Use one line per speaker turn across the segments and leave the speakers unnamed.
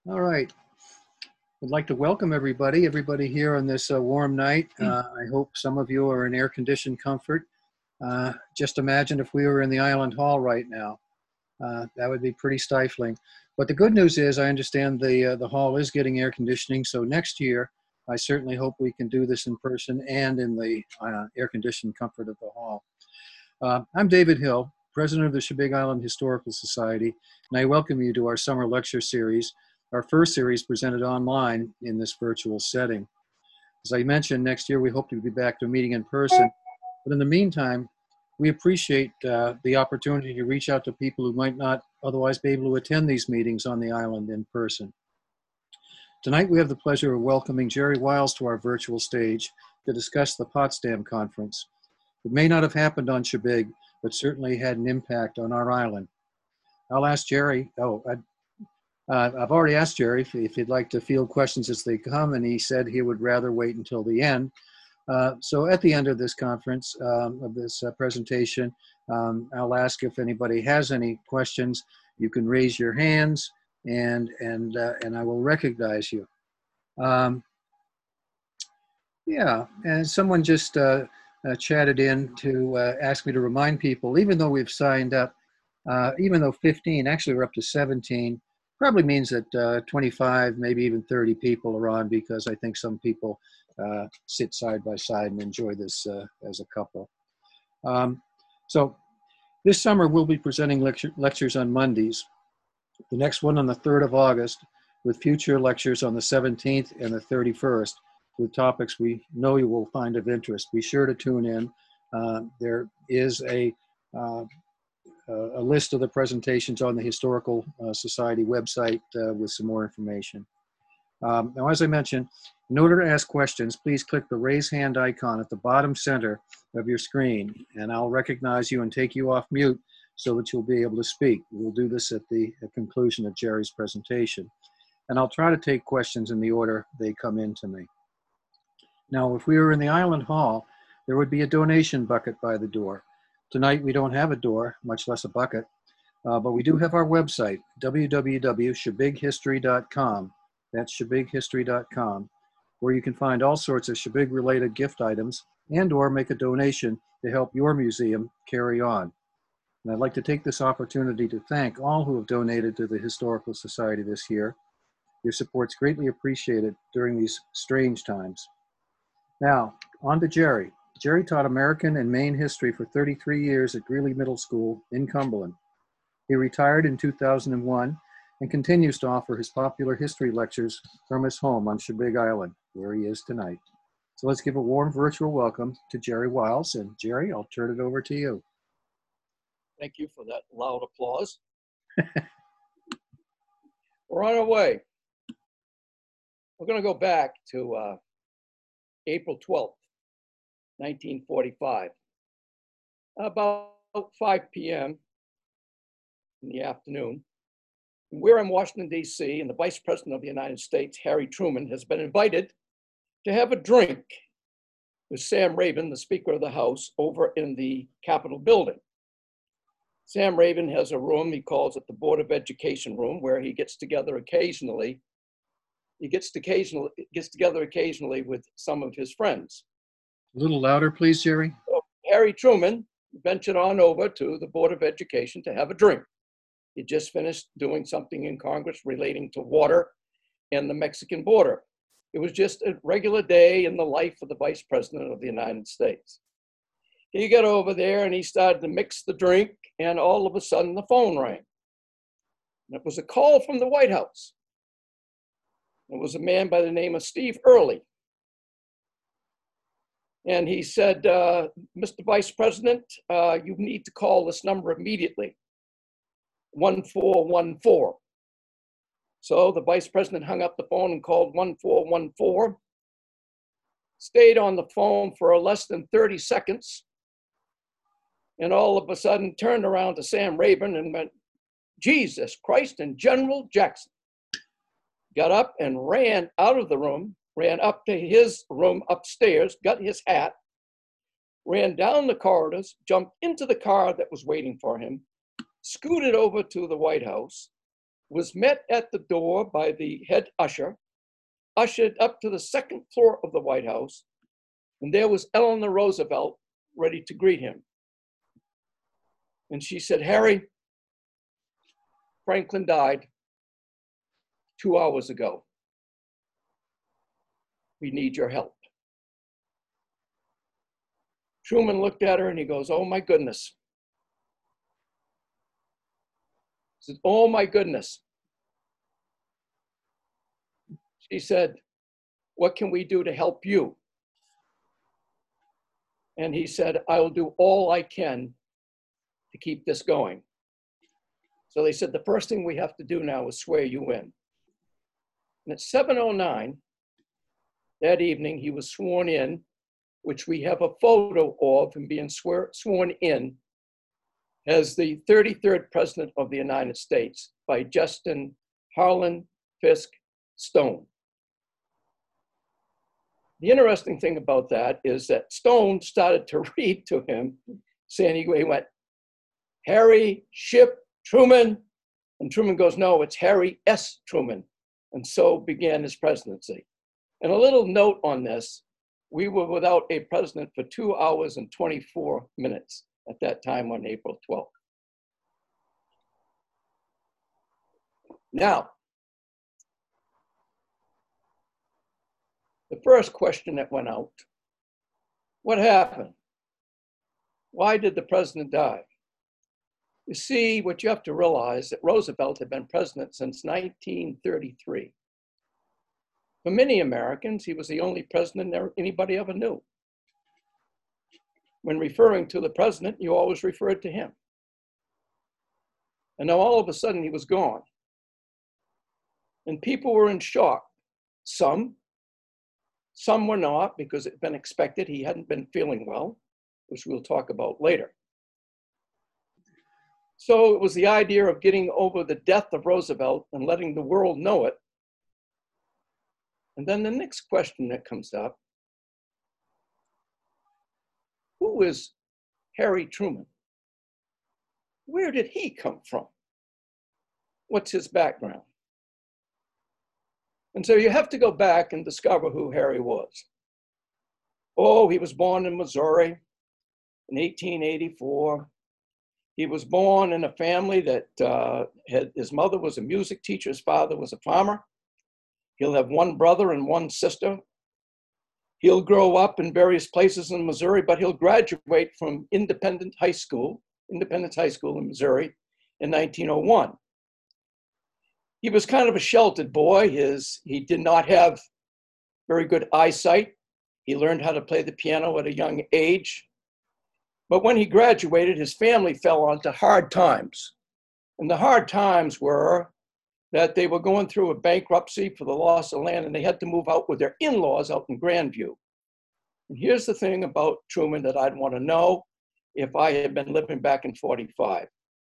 All right. I'd like to welcome everybody here on this warm night. I hope some of you are in air-conditioned comfort. Just imagine if we were in the Island Hall right now. That would be pretty stifling. But the good news is I understand the hall is getting air conditioning, so next year I certainly hope we can do this in person and in the air-conditioned comfort of the hall. I'm David Hill, president of the Chebig Island Historical Society, and I welcome you to our summer lecture series, our first series presented online in this virtual setting. As I mentioned, next year we hope to be back to meeting in person, but in the meantime, we appreciate the opportunity to reach out to people who might not otherwise be able to attend these meetings on the island in person. Tonight we have the pleasure of welcoming Jerry Wiles to our virtual stage to discuss the Potsdam Conference. It may not have happened on Chebig, but certainly had an impact on our island. I'll ask Jerry, I've already asked Jerry if he'd like to field questions as they come, and he said he would rather wait until the end. So at the end of this conference, of this presentation, I'll ask if anybody has any questions. You can raise your hands, and I will recognize you. Yeah, and someone just chatted in to ask me to remind people, even though we've signed up, even though 15, actually we're up to 17, probably means that 25, maybe even 30 people are on, because I think some people sit side by side and enjoy this as a couple. So this summer we'll be presenting lectures on Mondays. The next one on the 3rd of August, with future lectures on the 17th and the 31st, with topics we know you will find of interest. Be sure to tune in. There is a list of the presentations on the Historical Society website with some more information. Now, as I mentioned, in order to ask questions, please click the raise hand icon at the bottom center of your screen, and I'll recognize you and take you off mute so that you'll be able to speak. We'll do this at the conclusion of Jerry's presentation. And I'll try to take questions in the order they come in to me. Now, if we were in the Island Hall, there would be a donation bucket by the door. Tonight, we don't have a door, much less a bucket, but we do have our website, www.chebighistory.com. That's chebighistory.com, where you can find all sorts of Chebig-related gift items and or make a donation to help your museum carry on. And I'd like to take this opportunity to thank all who have donated to the Historical Society this year. Your support's greatly appreciated during these strange times. Now, on to Jerry. Jerry taught American and Maine history for 33 years at Greeley Middle School in Cumberland. He retired in 2001 and continues to offer his popular history lectures from his home on Chebig Island, where he is tonight. So let's give a warm virtual welcome to Jerry Wiles. And Jerry, I'll turn it over to you.
Thank you for that loud applause. We're on our way. We're going to go back to April 12th, 1945. About 5 p.m. in the afternoon. We're in Washington, D.C., and the Vice President of the United States, Harry Truman, has been invited to have a drink with Sam Raven, the Speaker of the House, over in the Capitol building. Sam Raven has a room, he calls it the Board of Education room, where he gets together occasionally. He gets together occasionally with some of his friends.
A little louder, please, Jerry.
So Harry Truman ventured on over to the Board of Education to have a drink. He just finished doing something in Congress relating to water and the Mexican border. It was just a regular day in the life of the Vice President of the United States. He got over there and he started to mix the drink, and all of a sudden the phone rang. And it was a call from the White House. It was a man by the name of Steve Early. And he said, Mr. Vice President, you need to call this number immediately, 1414. So the Vice President hung up the phone and called 1414, stayed on the phone for less than 30 seconds, and all of a sudden turned around to Sam Raven and went, Jesus Christ and General Jackson. Got up and ran out of the room, ran up to his room upstairs, got his hat, ran down the corridors, jumped into the car that was waiting for him, scooted over to the White House, was met at the door by the head usher, ushered up to the second floor of the White House, and there was Eleanor Roosevelt ready to greet him. And she said, "Harry, Franklin died 2 hours ago. We need your help." Truman looked at her and he goes, "Oh my goodness." He said, "Oh my goodness." She said, "What can we do to help you?" And he said, "I'll do all I can to keep this going." So they said, "The first thing we have to do now is swear you in." And at 7:09 that evening, he was sworn in, which we have a photo of him being sworn in as the 33rd President of the United States by Justin Harlan Fisk Stone. The interesting thing about that is that Stone started to read to him, saying, he went, "Harry Ship Truman." And Truman goes, "No, it's Harry S. Truman." And so began his presidency. And a little note on this, we were without a president for 2 hours and 24 minutes at that time on April 12th. Now, the first question that went out, what happened? Why did the president die? You see, what you have to realize that Roosevelt had been president since 1933. For many Americans, he was the only president anybody ever knew. When referring to the president, you always referred to him. And now all of a sudden he was gone. And people were in shock. Some were not, because it had been expected. He hadn't been feeling well, which we'll talk about later. So it was the idea of getting over the death of Roosevelt and letting the world know it. And then the next question that comes up, who is Harry Truman? Where did he come from? What's his background? And so you have to go back and discover who Harry was. Oh, he was born in Missouri in 1884. He was born in a family that his mother was a music teacher, his father was a farmer. He'll have one brother and one sister. He'll grow up in various places in Missouri, but he'll graduate from Independence High School in Missouri in 1901. He was kind of a sheltered boy. He did not have very good eyesight. He learned how to play the piano at a young age. But when he graduated, his family fell onto hard times. And the hard times were that they were going through a bankruptcy for the loss of land, and they had to move out with their in-laws out in Grandview. And here's the thing about Truman that I'd want to know if I had been living back in 45.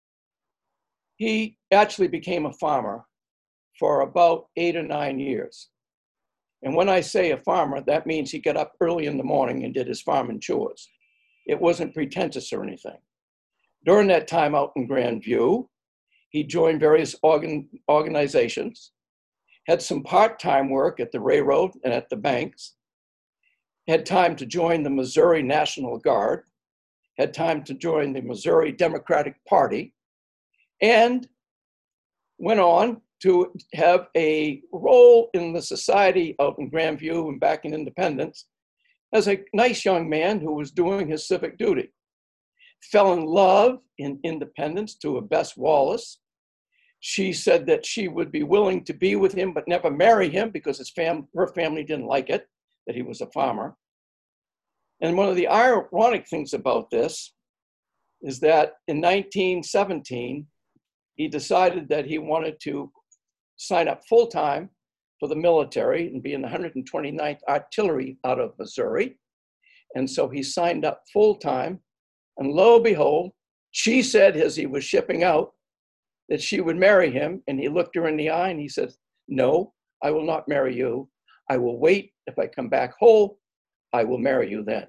He actually became a farmer for about 8 or 9 years. And when I say a farmer, that means he got up early in the morning and did his farming chores. It wasn't pretentious or anything. During that time out in Grandview, he joined various organizations, had some part-time work at the railroad and at the banks, had time to join the Missouri National Guard, had time to join the Missouri Democratic Party, and went on to have a role in the society out in Grandview and back in Independence as a nice young man who was doing his civic duty. Fell in love in Independence to a Bess Wallace. She said that she would be willing to be with him but never marry him because her family didn't like it, that he was a farmer. And one of the ironic things about this is that in 1917, he decided that he wanted to sign up full-time for the military and be in the 129th Artillery out of Missouri. And so he signed up full-time. And lo and behold, she said as he was shipping out that she would marry him. And he looked her in the eye and he said, "No, I will not marry you. I will wait. If I come back whole, I will marry you then."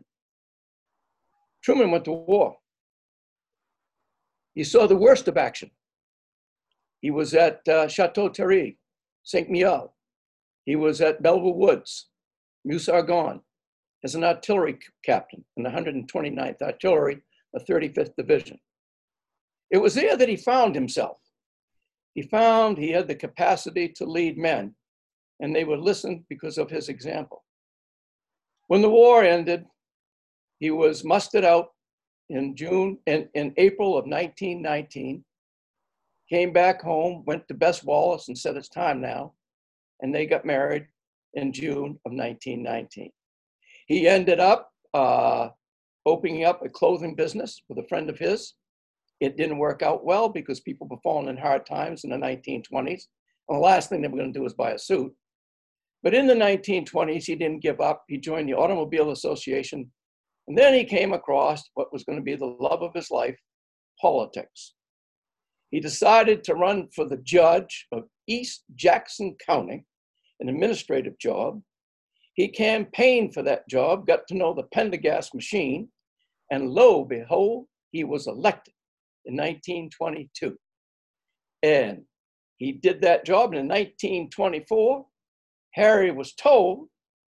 Truman went to war. He saw the worst of action. He was at Chateau Thierry, St. Mihiel. He was at Belleville Woods, Meuse-Argonne, as an artillery captain in the 129th Artillery, the 35th Division. It was there that he found himself. He found he had the capacity to lead men, and they would listen because of his example. When the war ended, he was mustered out in April of 1919, came back home, went to Bess Wallace and said, it's time now. And they got married in June of 1919. He ended up opening up a clothing business with a friend of his. It didn't work out well because people were falling in hard times in the 1920s. And the last thing they were going to do was buy a suit. But in the 1920s, he didn't give up. He joined the Automobile Association. And then he came across what was going to be the love of his life, politics. He decided to run for the judge of East Jackson County, an administrative job. He campaigned for that job, got to know the Pendergast machine, and lo and behold, he was elected in 1922. And he did that job. And in 1924, Harry was told,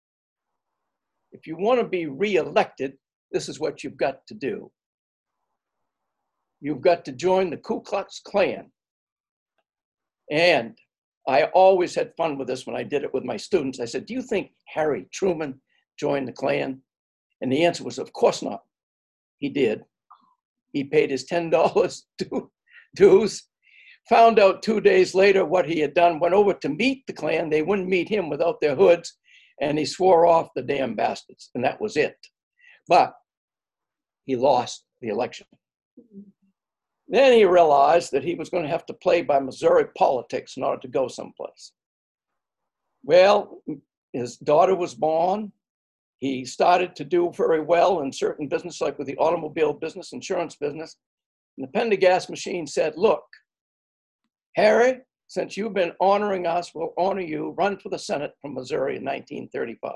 if you want to be reelected, this is what you've got to do. You've got to join the Ku Klux Klan. And I always had fun with this when I did it with my students. I said, do you think Harry Truman joined the Klan? And the answer was, of course not. He did. He paid his $10 dues, found out 2 days later what he had done, went over to meet the Klan. They wouldn't meet him without their hoods, and he swore off the damn bastards, and that was it. But he lost the election. Then he realized that he was going to have to play by Missouri politics in order to go someplace. Well, his daughter was born. He started to do very well in certain business, like with the automobile business, insurance business. And the Pendergast machine said, look, Harry, since you've been honoring us, we'll honor you. Run for the Senate from Missouri in 1935.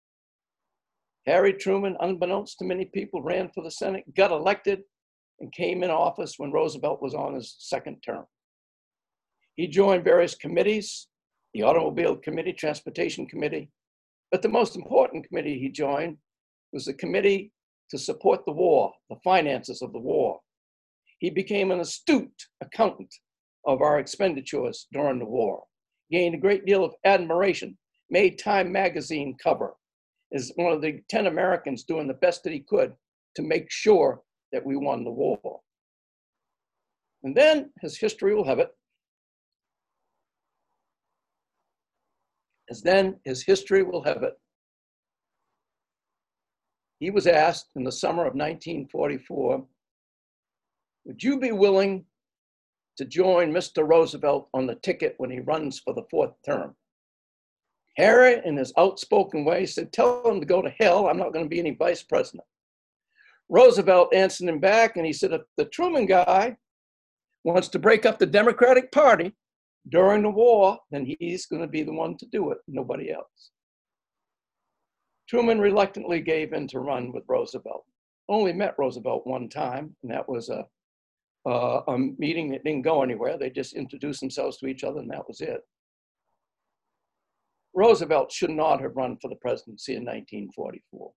Harry Truman, unbeknownst to many people, ran for the Senate, got elected, and came in office when Roosevelt was on his second term. He joined various committees, the Automobile Committee, Transportation Committee, but the most important committee he joined was the Committee to Support the War, the finances of the war. He became an astute accountant of our expenditures during the war, gained a great deal of admiration, made Time magazine cover, is one of the 10 Americans doing the best that he could to make sure that we won the war. And then, as history will have it, he was asked in the summer of 1944, would you be willing to join Mr. Roosevelt on the ticket when he runs for the fourth term? Harry, in his outspoken way, said, tell him to go to hell. I'm not going to be any vice president. Roosevelt answered him back, and he said, if the Truman guy wants to break up the Democratic Party during the war, then he's going to be the one to do it, nobody else. Truman reluctantly gave in to run with Roosevelt. Only met Roosevelt one time, and that was a meeting that didn't go anywhere. They just introduced themselves to each other, and that was it. Roosevelt should not have run for the presidency in 1944.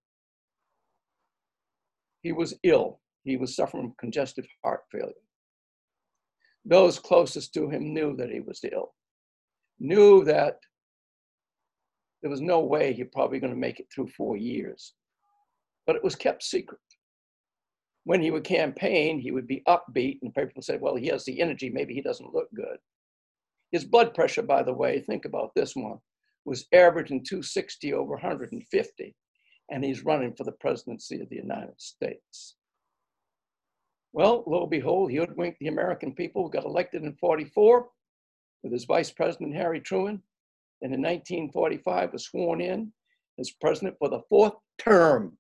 He was ill. He was suffering from congestive heart failure. Those closest to him knew that he was ill, knew that there was no way he was probably going to make it through 4 years, but it was kept secret. When he would campaign, he would be upbeat, and people said, well, he has the energy, maybe he doesn't look good. His blood pressure, by the way, think about this one, was averaging 260 over 150, and he's running for the presidency of the United States. Well, lo and behold, he hoodwinked the American people, got elected in 44 with his vice president, Harry Truman, and in 1945 was sworn in as president for the fourth term.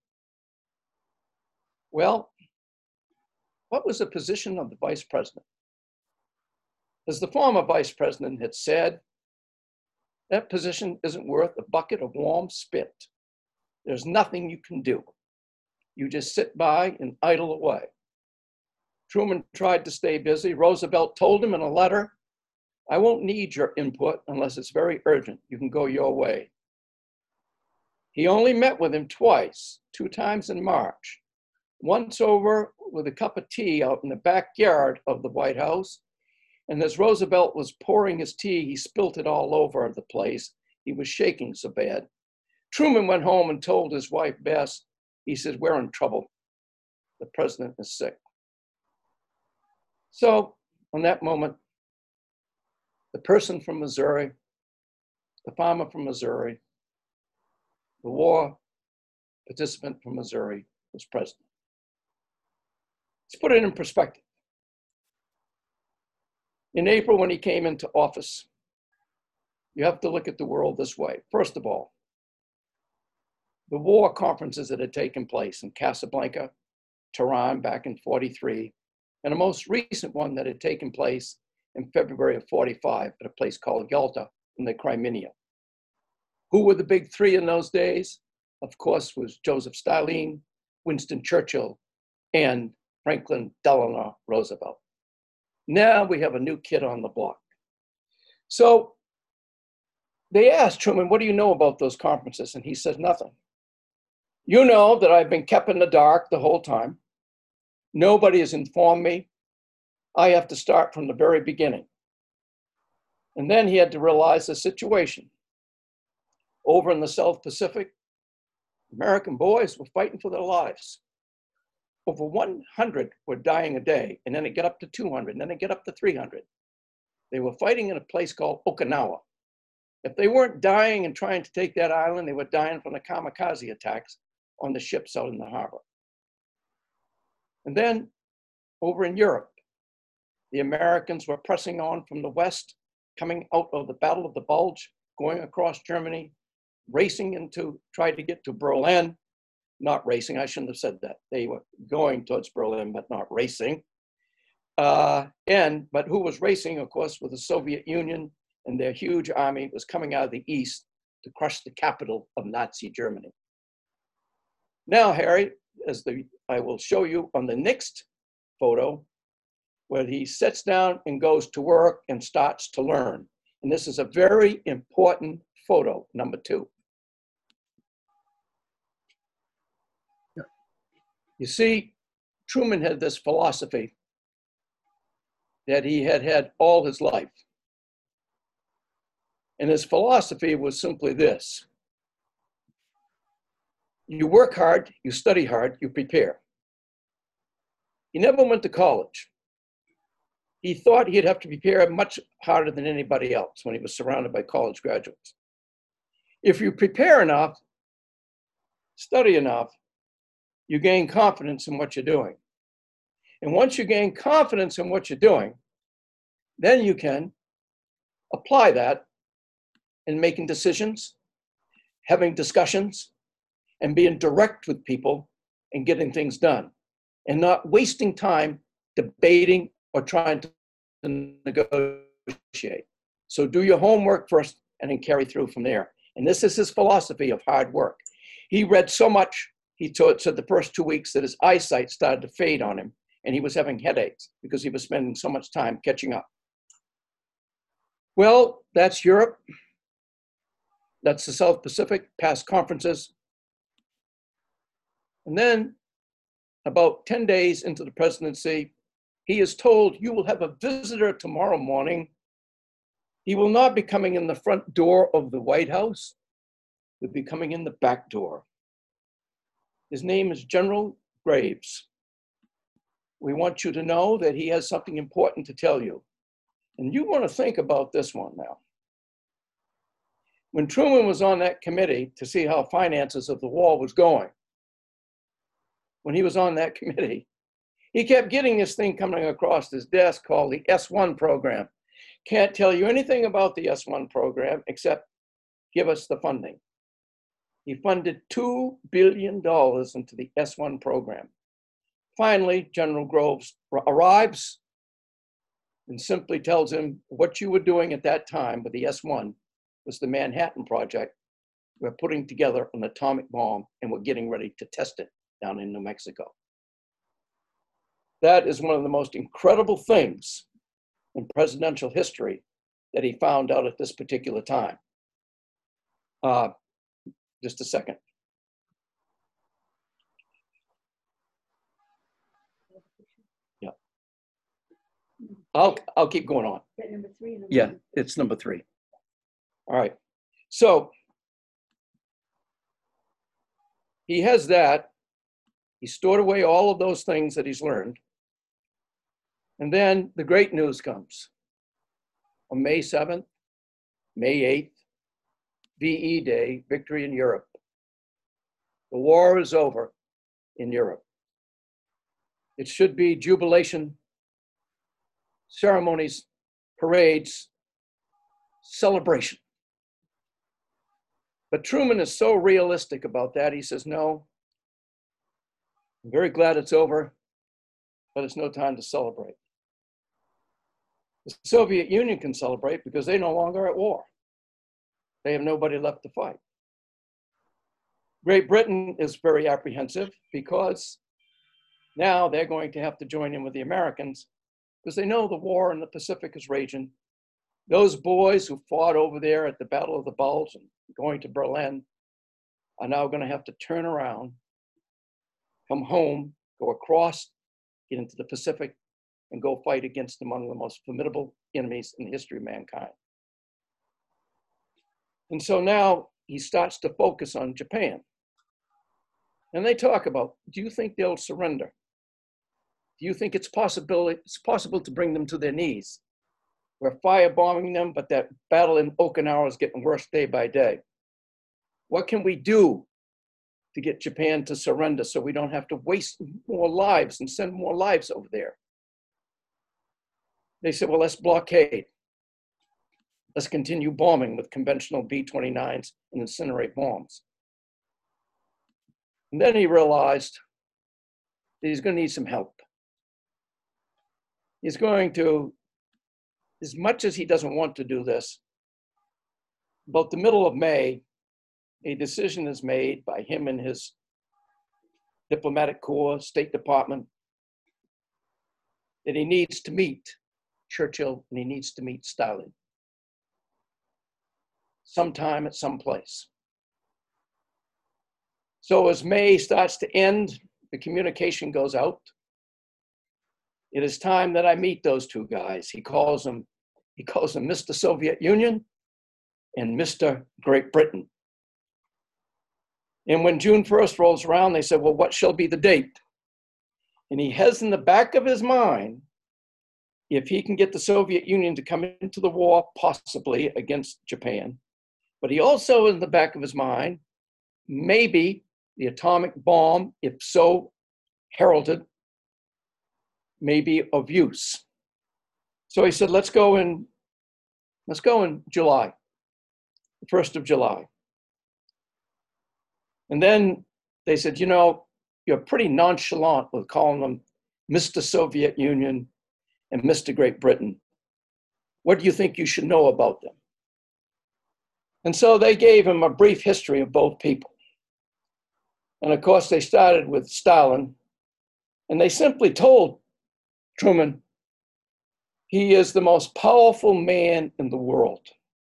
Well, what was the position of the vice president? As the former vice president had said, that position isn't worth a bucket of warm spit. There's nothing you can do. You just sit by and idle away. Truman tried to stay busy. Roosevelt told him in a letter I won't need your input unless it's very urgent. You can go your way. He only met with him twice, 2 times in March. Once over with a cup of tea out in the backyard of the White House. And as Roosevelt was pouring his tea, he spilt it all over the place. He was shaking so bad. Truman went home and told his wife, Bess, he said, we're in trouble. The president is sick. So on that moment, the person from Missouri, the farmer from Missouri, the war participant from Missouri was president. Let's put it in perspective. In April, when he came into office, you have to look at the world this way. First of all, the war conferences that had taken place in Casablanca, Tehran back in 43, and a most recent one that had taken place in February of 45 at a place called Yalta in the Crimea. Who were the big three in those days? Of course, was Joseph Stalin, Winston Churchill, and Franklin Delano Roosevelt. Now we have a new kid on the block. So they asked Truman, what do you know about those conferences? And he said, nothing. You know that I've been kept in the dark the whole time. Nobody has informed me. I have to start from the very beginning. And then he had to realize the situation. Over in the South Pacific, American boys were fighting for their lives. Over 100 were dying a day, and then it get up to 200, and then it get up to 300. They were fighting in a place called Okinawa. If they weren't dying and trying to take that island, they were dying from the kamikaze attacks on the ships out in the harbor. And then over in Europe, the Americans were pressing on from the west, coming out of the Battle of the Bulge, going across Germany, racing into, try to get to Berlin. Not racing, I shouldn't have said that. They were going towards Berlin, but not racing. But who was racing, of course, was the Soviet Union, and their huge army was coming out of the east to crush the capital of Nazi Germany. Now, Harry, I will show you on the next photo, where he sits down and goes to work and starts to learn. And this is a very important photo, number 2. You see, Truman had this philosophy that he had had all his life. And his philosophy was simply this: you work hard, you study hard, you prepare. He never went to college. He thought he'd have to prepare much harder than anybody else when he was surrounded by college graduates. If you prepare enough, study enough, you gain confidence in what you're doing. And once you gain confidence in what you're doing, then you can apply that in making decisions, having discussions, and being direct with people and getting things done, and not wasting time debating or trying to negotiate. So do your homework first and then carry through from there. And this is his philosophy of hard work. He read so much, he said the first 2 weeks that his eyesight started to fade on him, and he was having headaches because he was spending so much time catching up. Well, that's Europe. That's the South Pacific, past conferences. And then about 10 days into the presidency, he is told, you will have a visitor tomorrow morning. He will not be coming in the front door of the White House. He'll be coming in the back door. His name is General Graves. We want you to know that he has something important to tell you. And you want to think about this one now. When Truman was on that committee to see how finances of the war was going, when he was on that committee, he kept getting this thing coming across his desk called the S1 program. Can't tell you anything about the S1 program except give us the funding. He funded $2 billion into the S1 program. Finally, General Groves arrives and simply tells him what you were doing at that time with the S1 was the Manhattan Project. We're putting together an atomic bomb and we're getting ready to test it down in New Mexico. That is one of the most incredible things in presidential history that he found out at this particular time. Just a second. Yeah. I'll keep going on.
Number 3.
Yeah, it's number 3. All right. So he has that. He stored away all of those things that he's learned. And then the great news comes. On May 7th, May 8th, VE Day, victory in Europe. The war is over in Europe. It should be jubilation, ceremonies, parades, celebration. But Truman is so realistic about that. He says, no, I'm very glad it's over, but it's no time to celebrate. The Soviet Union can celebrate because they're no longer at war. They have nobody left to fight. Great Britain is very apprehensive because now they're going to have to join in with the Americans because they know the war in the Pacific is raging. Those boys who fought over there at the Battle of the Bulge and going to Berlin are now going to have to turn around, come home, go across, get into the Pacific, and go fight against among the most formidable enemies in the history of mankind. And so now he starts to focus on Japan. And they talk about, do you think they'll surrender? Do you think it's possible to bring them to their knees? We're firebombing them, but that battle in Okinawa is getting worse day by day. What can we do to get Japan to surrender so we don't have to waste more lives and send more lives over there? They said, well, let's blockade. Let's continue bombing with conventional B-29s and incinerate bombs. And then he realized that he's going to need some help. He's going to, as much as he doesn't want to do this, about the middle of May, a decision is made by him and his diplomatic corps, State Department, that he needs to meet Churchill and he needs to meet Stalin sometime at some place. So as May starts to end, the communication goes out. It is time that I meet those two guys. He calls them Mr. Soviet Union and Mr. Great Britain. And when June 1st rolls around, they said, well, what shall be the date? And he has in the back of his mind, if he can get the Soviet Union to come into the war, possibly against Japan. But he also, in the back of his mind, maybe the atomic bomb, if so heralded, may be of use. So he said, let's go in July, the 1st of July. And then they said, you know, you're pretty nonchalant with calling them Mr. Soviet Union and Mr. Great Britain. What do you think you should know about them? And so they gave him a brief history of both people. And of course, they started with Stalin, and they simply told Truman, he is the most powerful man in the world,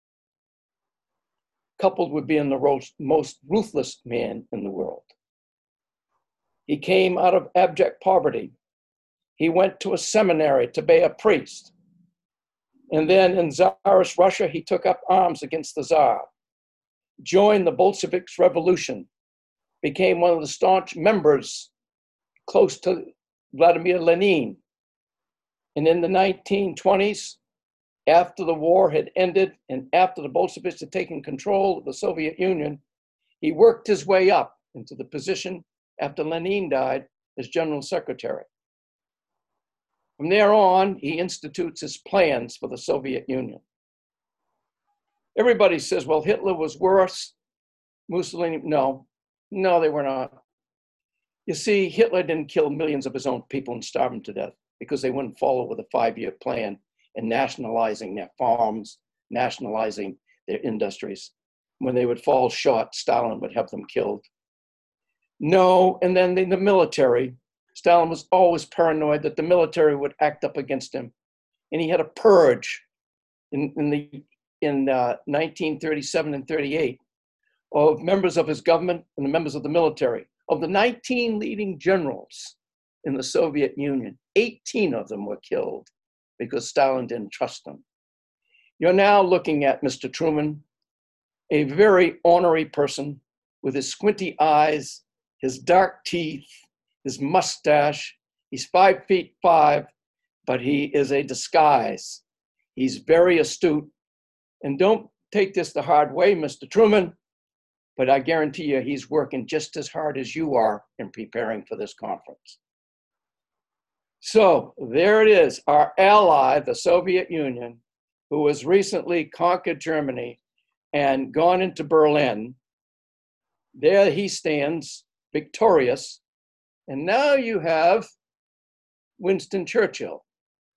coupled with being the most ruthless man in the world. He came out of abject poverty. He went to a seminary to be a priest. And then in Tsarist Russia, he took up arms against the Tsar, joined the Bolsheviks' revolution, became one of the staunch members close to Vladimir Lenin. And in the 1920s, after the war had ended and after the Bolsheviks had taken control of the Soviet Union, he worked his way up into the position after Lenin died as general secretary. From there on, he institutes his plans for the Soviet Union. Everybody says, well, Hitler was worse. Mussolini, no, they were not. You see, Hitler didn't kill millions of his own people and starve them to death because they wouldn't follow with a 5-year plan and nationalizing their farms, nationalizing their industries. When they would fall short, Stalin would have them killed. No, and then the military, Stalin was always paranoid that the military would act up against him. And he had a purge in 1937 and 38 of members of his government and the members of the military. Of the 19 leading generals in the Soviet Union, 18 of them were killed because Stalin didn't trust them. You're now looking at Mr. Truman, a very ornery person with his squinty eyes, his dark teeth, his mustache. He's 5'5", but he is a disguise. He's very astute. And don't take this the hard way, Mr. Truman, but I guarantee you he's working just as hard as you are in preparing for this conference. So there it is, our ally, the Soviet Union, who has recently conquered Germany and gone into Berlin. There he stands, victorious. And now you have Winston Churchill.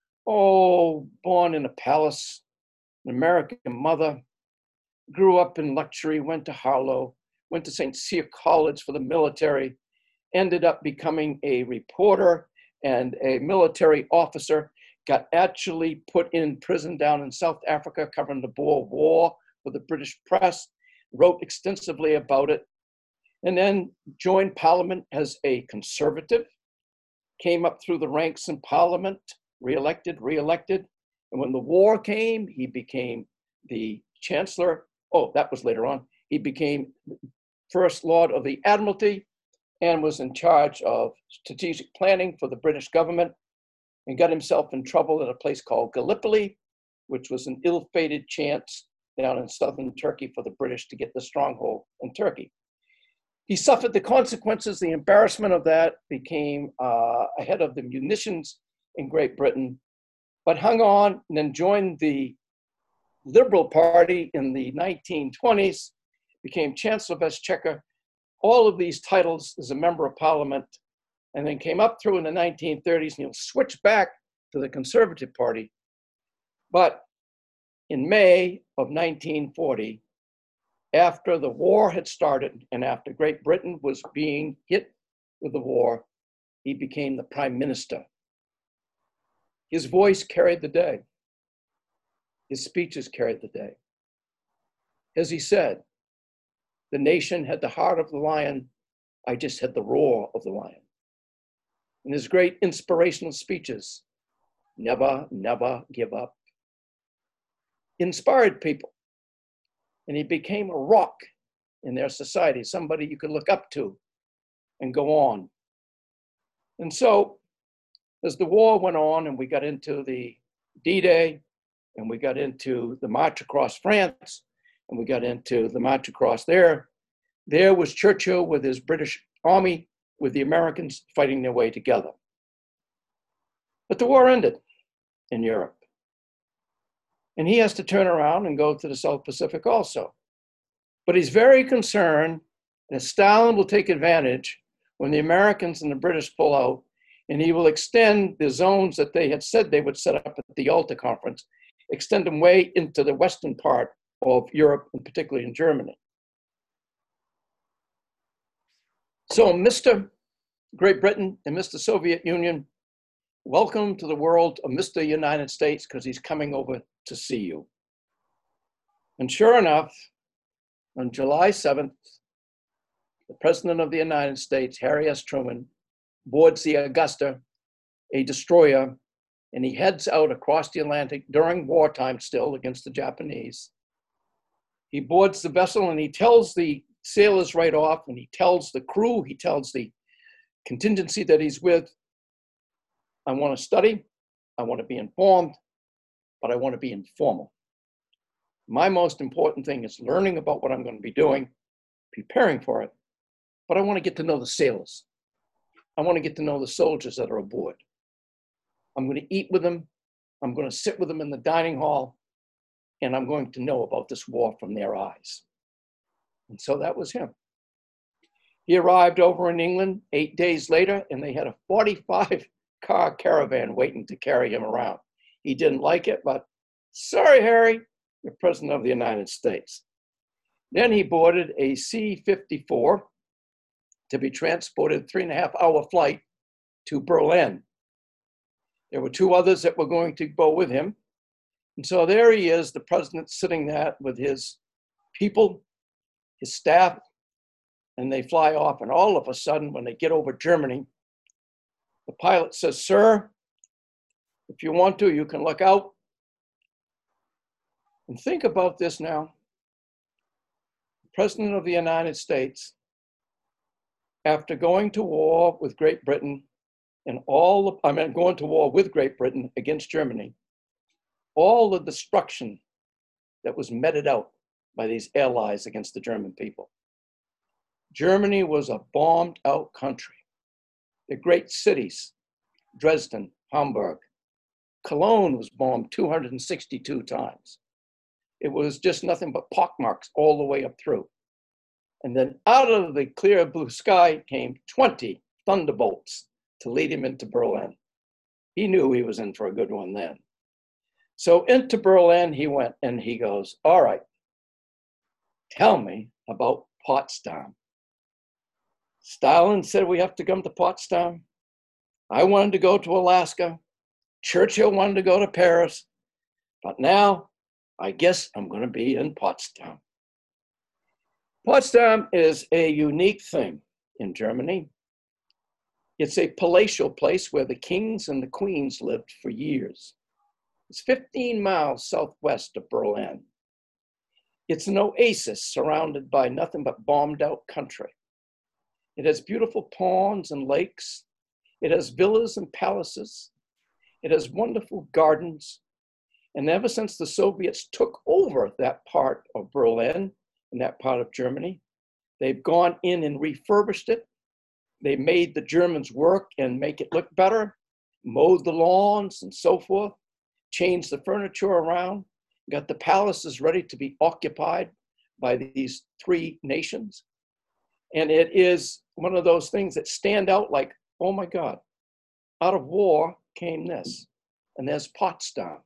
Oh, born in a palace, an American mother, grew up in luxury, went to Harlow, went to St. Cyr College for the military, ended up becoming a reporter and a military officer, got actually put in prison down in South Africa covering the Boer War for the British press, wrote extensively about it, and then joined Parliament as a conservative, came up through the ranks in Parliament, re-elected. And when the war came, he became the Chancellor. Oh, that was later on. He became First Lord of the Admiralty and was in charge of strategic planning for the British government, and got himself in trouble at a place called Gallipoli, which was an ill-fated chance down in southern Turkey for the British to get the stronghold in Turkey. He suffered the consequences, the embarrassment of that, became head of the munitions in Great Britain, but hung on and then joined the Liberal Party in the 1920s, became Chancellor of Exchequer, all of these titles as a member of Parliament, and then came up through in the 1930s and he'll switch back to the Conservative Party. But in May of 1940, after the war had started and after Great Britain was being hit with the war, he became the Prime Minister. His voice carried the day. His speeches carried the day. As he said, the nation had the heart of the lion, I just had the roar of the lion. In his great inspirational speeches, never, never give up, inspired people. And he became a rock in their society, somebody you could look up to and go on. And so, as the war went on and we got into the D-Day, and we got into the march across France, and we got into the march across there was Churchill with his British army, with the Americans fighting their way together. But the war ended in Europe. And he has to turn around and go to the South Pacific also. But he's very concerned that Stalin will take advantage when the Americans and the British pull out, and he will extend the zones that they had said they would set up at the Yalta Conference, extend them way into the western part of Europe, and particularly in Germany. So Mr. Great Britain and Mr. Soviet Union, welcome to the world of Mr. United States, because he's coming over to see you. And sure enough, on July 7th, the President of the United States, Harry S. Truman, boards the Augusta, a destroyer, and he heads out across the Atlantic during wartime still against the Japanese. He boards the vessel and he tells the sailors right off, and he tells the crew, he tells the contingency that he's with, I want to study, I want to be informed, but I want to be informal. My most important thing is learning about what I'm going to be doing, preparing for it, but I want to get to know the sailors. I want to get to know the soldiers that are aboard. I'm going to eat with them, I'm going to sit with them in the dining hall, and I'm going to know about this war from their eyes. And so that was him. He arrived over in England 8 days later, and they had a 45-car caravan waiting to carry him around. He didn't like it, but sorry, Harry, you're President of the United States. Then he boarded a C-54 to be transported 3.5-hour flight to Berlin. There were 2 others that were going to go with him. And so there he is, the president sitting there with his people, his staff, and they fly off. And all of a sudden, when they get over Germany, the pilot says, "Sir, if you want to, you can look out." And think about this now. The President of the United States, after going to war with Great Britain and going to war with Great Britain against Germany, all the destruction that was meted out by these allies against the German people. Germany was a bombed out country. The great cities, Dresden, Hamburg, Cologne was bombed 262 times. It was just nothing but pockmarks all the way up through. And then out of the clear blue sky came 20 thunderbolts to lead him into Berlin. He knew he was in for a good one then. So into Berlin he went, and he goes, "All right, tell me about Potsdam." Stalin said we have to come to Potsdam. I wanted to go to Alaska. Churchill wanted to go to Paris. But now I guess I'm going to be in Potsdam. Potsdam is a unique thing in Germany. It's a palatial place where the kings and the queens lived for years. It's 15 miles southwest of Berlin. It's an oasis surrounded by nothing but bombed out country. It has beautiful ponds and lakes. It has villas and palaces. It has wonderful gardens. And ever since the Soviets took over that part of Berlin and that part of Germany, they've gone in and refurbished it. They made the Germans work and make it look better, mowed the lawns and so forth, changed the furniture around, got the palaces ready to be occupied by these three nations. And it is one of those things that stand out like, oh my God, out of war came this. And there's Potsdam.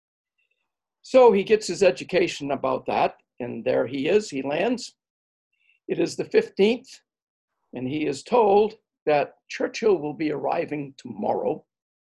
So he gets his education about that, and there he is, he lands. It is the 15th, and he is told that Churchill will be arriving tomorrow,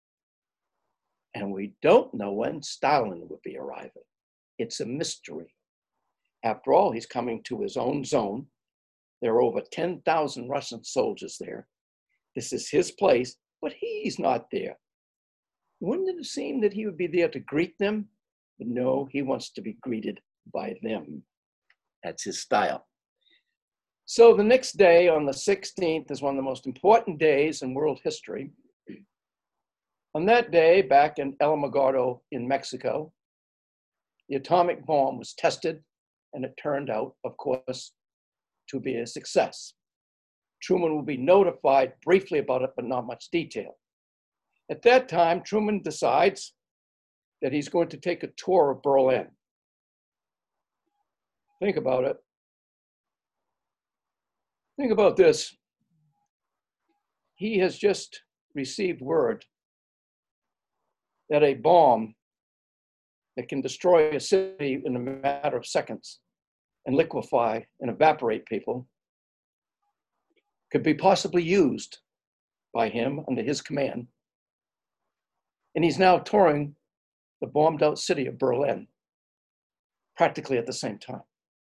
and we don't know when Stalin will be arriving. It's a mystery. After all, he's coming to his own zone. There are over 10,000 Russian soldiers there. This is his place, but he's not there. Wouldn't it seem that he would be there to greet them? But no, he wants to be greeted by them. That's his style. So the next day, on the 16th, is one of the most important days in world history. On that day, back in Alamogordo in Mexico, the atomic bomb was tested, and it turned out, of course, to be a success. Truman will be notified briefly about it, but not much detail. At that time, Truman decides that he's going to take a tour of Berlin. Think about it. Think about this. He has just received word that a bomb that can destroy a city in a matter of seconds and liquefy and evaporate people could be possibly used by him under his command. And he's now touring the bombed out city of Berlin, practically at the same time.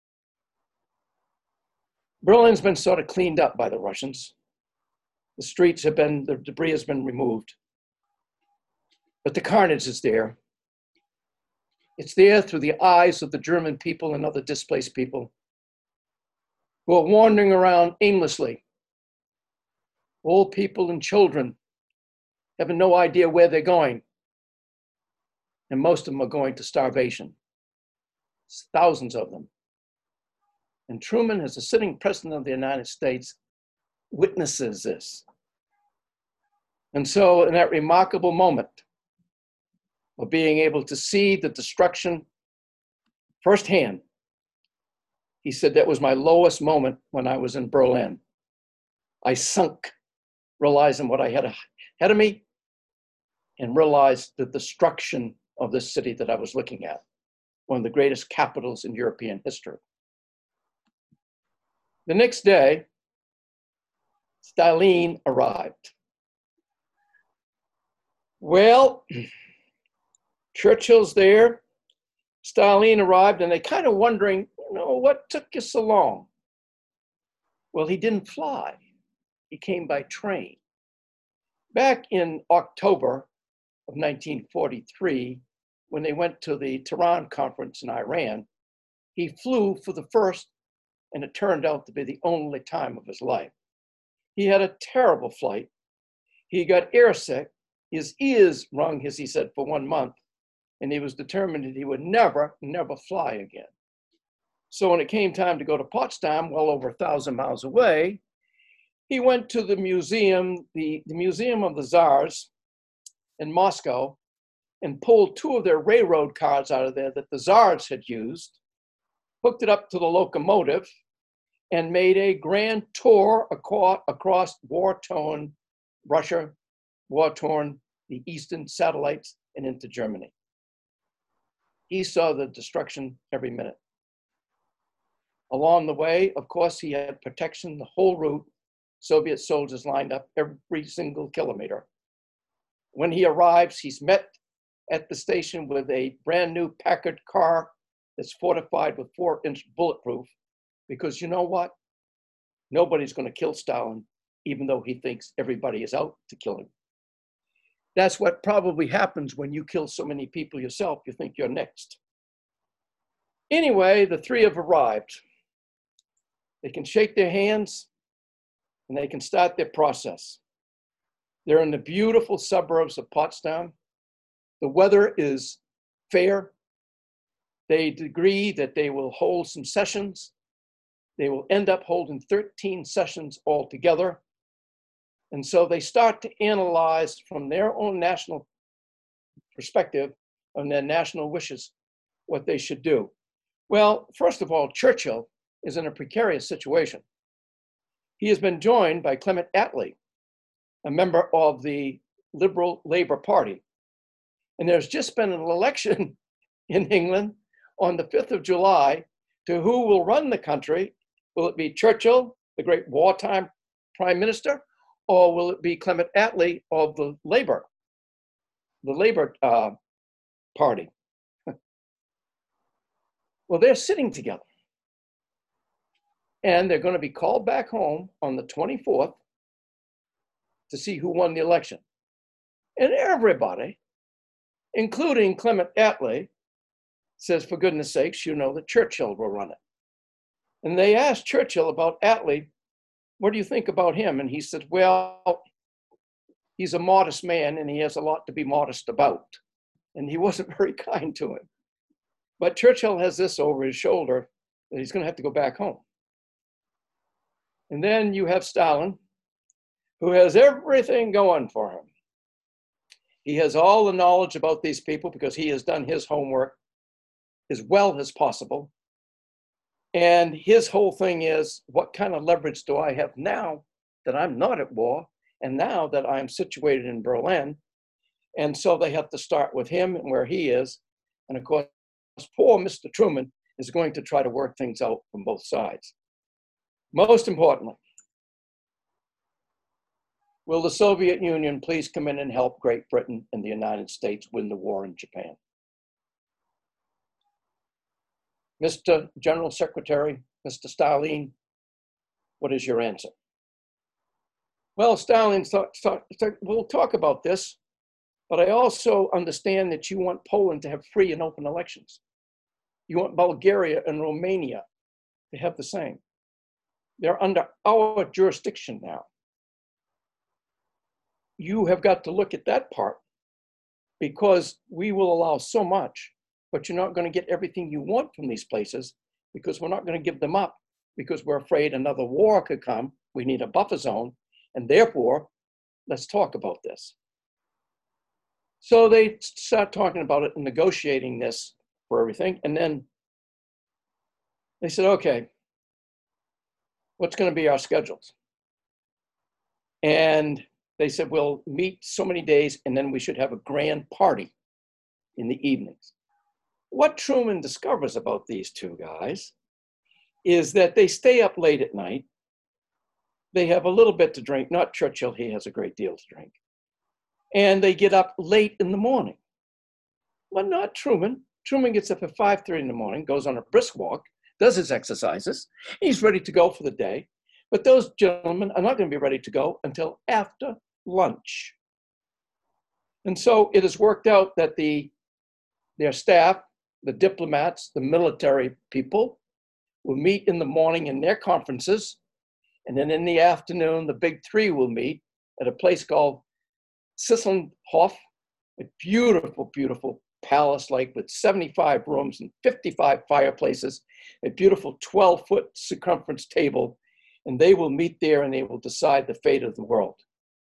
Berlin's been sort of cleaned up by the Russians. The streets have been, the debris has been removed. But the carnage is there. It's there through the eyes of the German people and other displaced people who are wandering around aimlessly. Old people and children having no idea where they're going. And most of them are going to starvation. It's thousands of them. And Truman, as a sitting president of the United States, witnesses this. And so in that remarkable moment of being able to see the destruction firsthand, he said, that was my lowest moment when I was in Berlin. I sunk, realizing what I had ahead of me, and realized the destruction of this city that I was looking at, one of the greatest capitals in European history. The next day, Stalin arrived. Well, Churchill's there, Stalin arrived, and they kind of wondering, what took you so long? Well, he didn't fly. He came by train. Back in October of 1943, when they went to the Tehran conference in Iran, he flew for the first, and it turned out to be the only time of his life. He had a terrible flight. He got airsick. His ears rung, as he said, for 1 month, and he was determined that he would never, never fly again. So when it came time to go to Potsdam, well over 1,000 miles away, he went to the museum, the Museum of the Tsars in Moscow, and pulled 2 of their railroad cars out of there that the Tsars had used, hooked it up to the locomotive, and made a grand tour across war-torn Russia, war-torn the eastern satellites, and into Germany. He saw the destruction every minute. Along the way, of course, he had protection the whole route. Soviet soldiers lined up every single kilometer. When he arrives, he's met at the station with a brand new Packard car that's fortified with 4-inch bulletproof, because you know what? Nobody's going to kill Stalin, even though he thinks everybody is out to kill him. That's what probably happens when you kill so many people yourself. You think you're next. Anyway, the 3 have arrived. They can shake their hands, and they can start their process. They're in the beautiful suburbs of Potsdam. The weather is fair. They agree that they will hold some sessions. They will end up holding 13 sessions altogether. And so they start to analyze from their own national perspective and their national wishes what they should do. Well, first of all, Churchill is in a precarious situation. He has been joined by Clement Attlee, a member of the Liberal Labour Party. And there's just been an election in England on the 5th of July to who will run the country. Will it be Churchill, the great wartime prime minister, or will it be Clement Attlee of the Labour Party? Well, they're sitting together. And they're going to be called back home on the 24th to see who won the election. And everybody, including Clement Attlee, says, for goodness sakes, you know that Churchill will run it. And they asked Churchill about Attlee, what do you think about him? And he said, well, he's a modest man and he has a lot to be modest about. And he wasn't very kind to him. But Churchill has this over his shoulder that he's going to have to go back home. And then you have Stalin, who has everything going for him. He has all the knowledge about these people because he has done his homework as well as possible. And his whole thing is, what kind of leverage do I have now that I'm not at war and now that I'm situated in Berlin? And so they have to start with him and where he is. And of course, poor Mr. Truman is going to try to work things out from both sides. Most importantly, will the Soviet Union please come in and help Great Britain and the United States win the war in Japan? Mr. General Secretary, Mr. Stalin, what is your answer? Well, Stalin thought, we'll talk about this, but I also understand that you want Poland to have free and open elections. You want Bulgaria and Romania to have the same. They're under our jurisdiction now. You have got to look at that part because we will allow so much, but you're not going to get everything you want from these places because we're not going to give them up because we're afraid another war could come. We need a buffer zone. And therefore, let's talk about this. So they start talking about it and negotiating this for everything. And then they said, okay, what's going to be our schedules? And they said, we'll meet so many days and then we should have a grand party in the evenings. What Truman discovers about these 2 guys is that they stay up late at night. They have a little bit to drink, not Churchill, he has a great deal to drink. And they get up late in the morning. But not Truman. Truman gets up at 5:30 in the morning, goes on a brisk walk, does his exercises. He's ready to go for the day. But those gentlemen are not going to be ready to go until after lunch. And so it has worked out that their staff, the diplomats, the military people, will meet in the morning in their conferences. And then in the afternoon, the big three will meet at a place called Sissenhof, a beautiful, beautiful palace like with 75 rooms and 55 fireplaces, a beautiful 12-foot circumference table. And they will meet there and they will decide the fate of the world.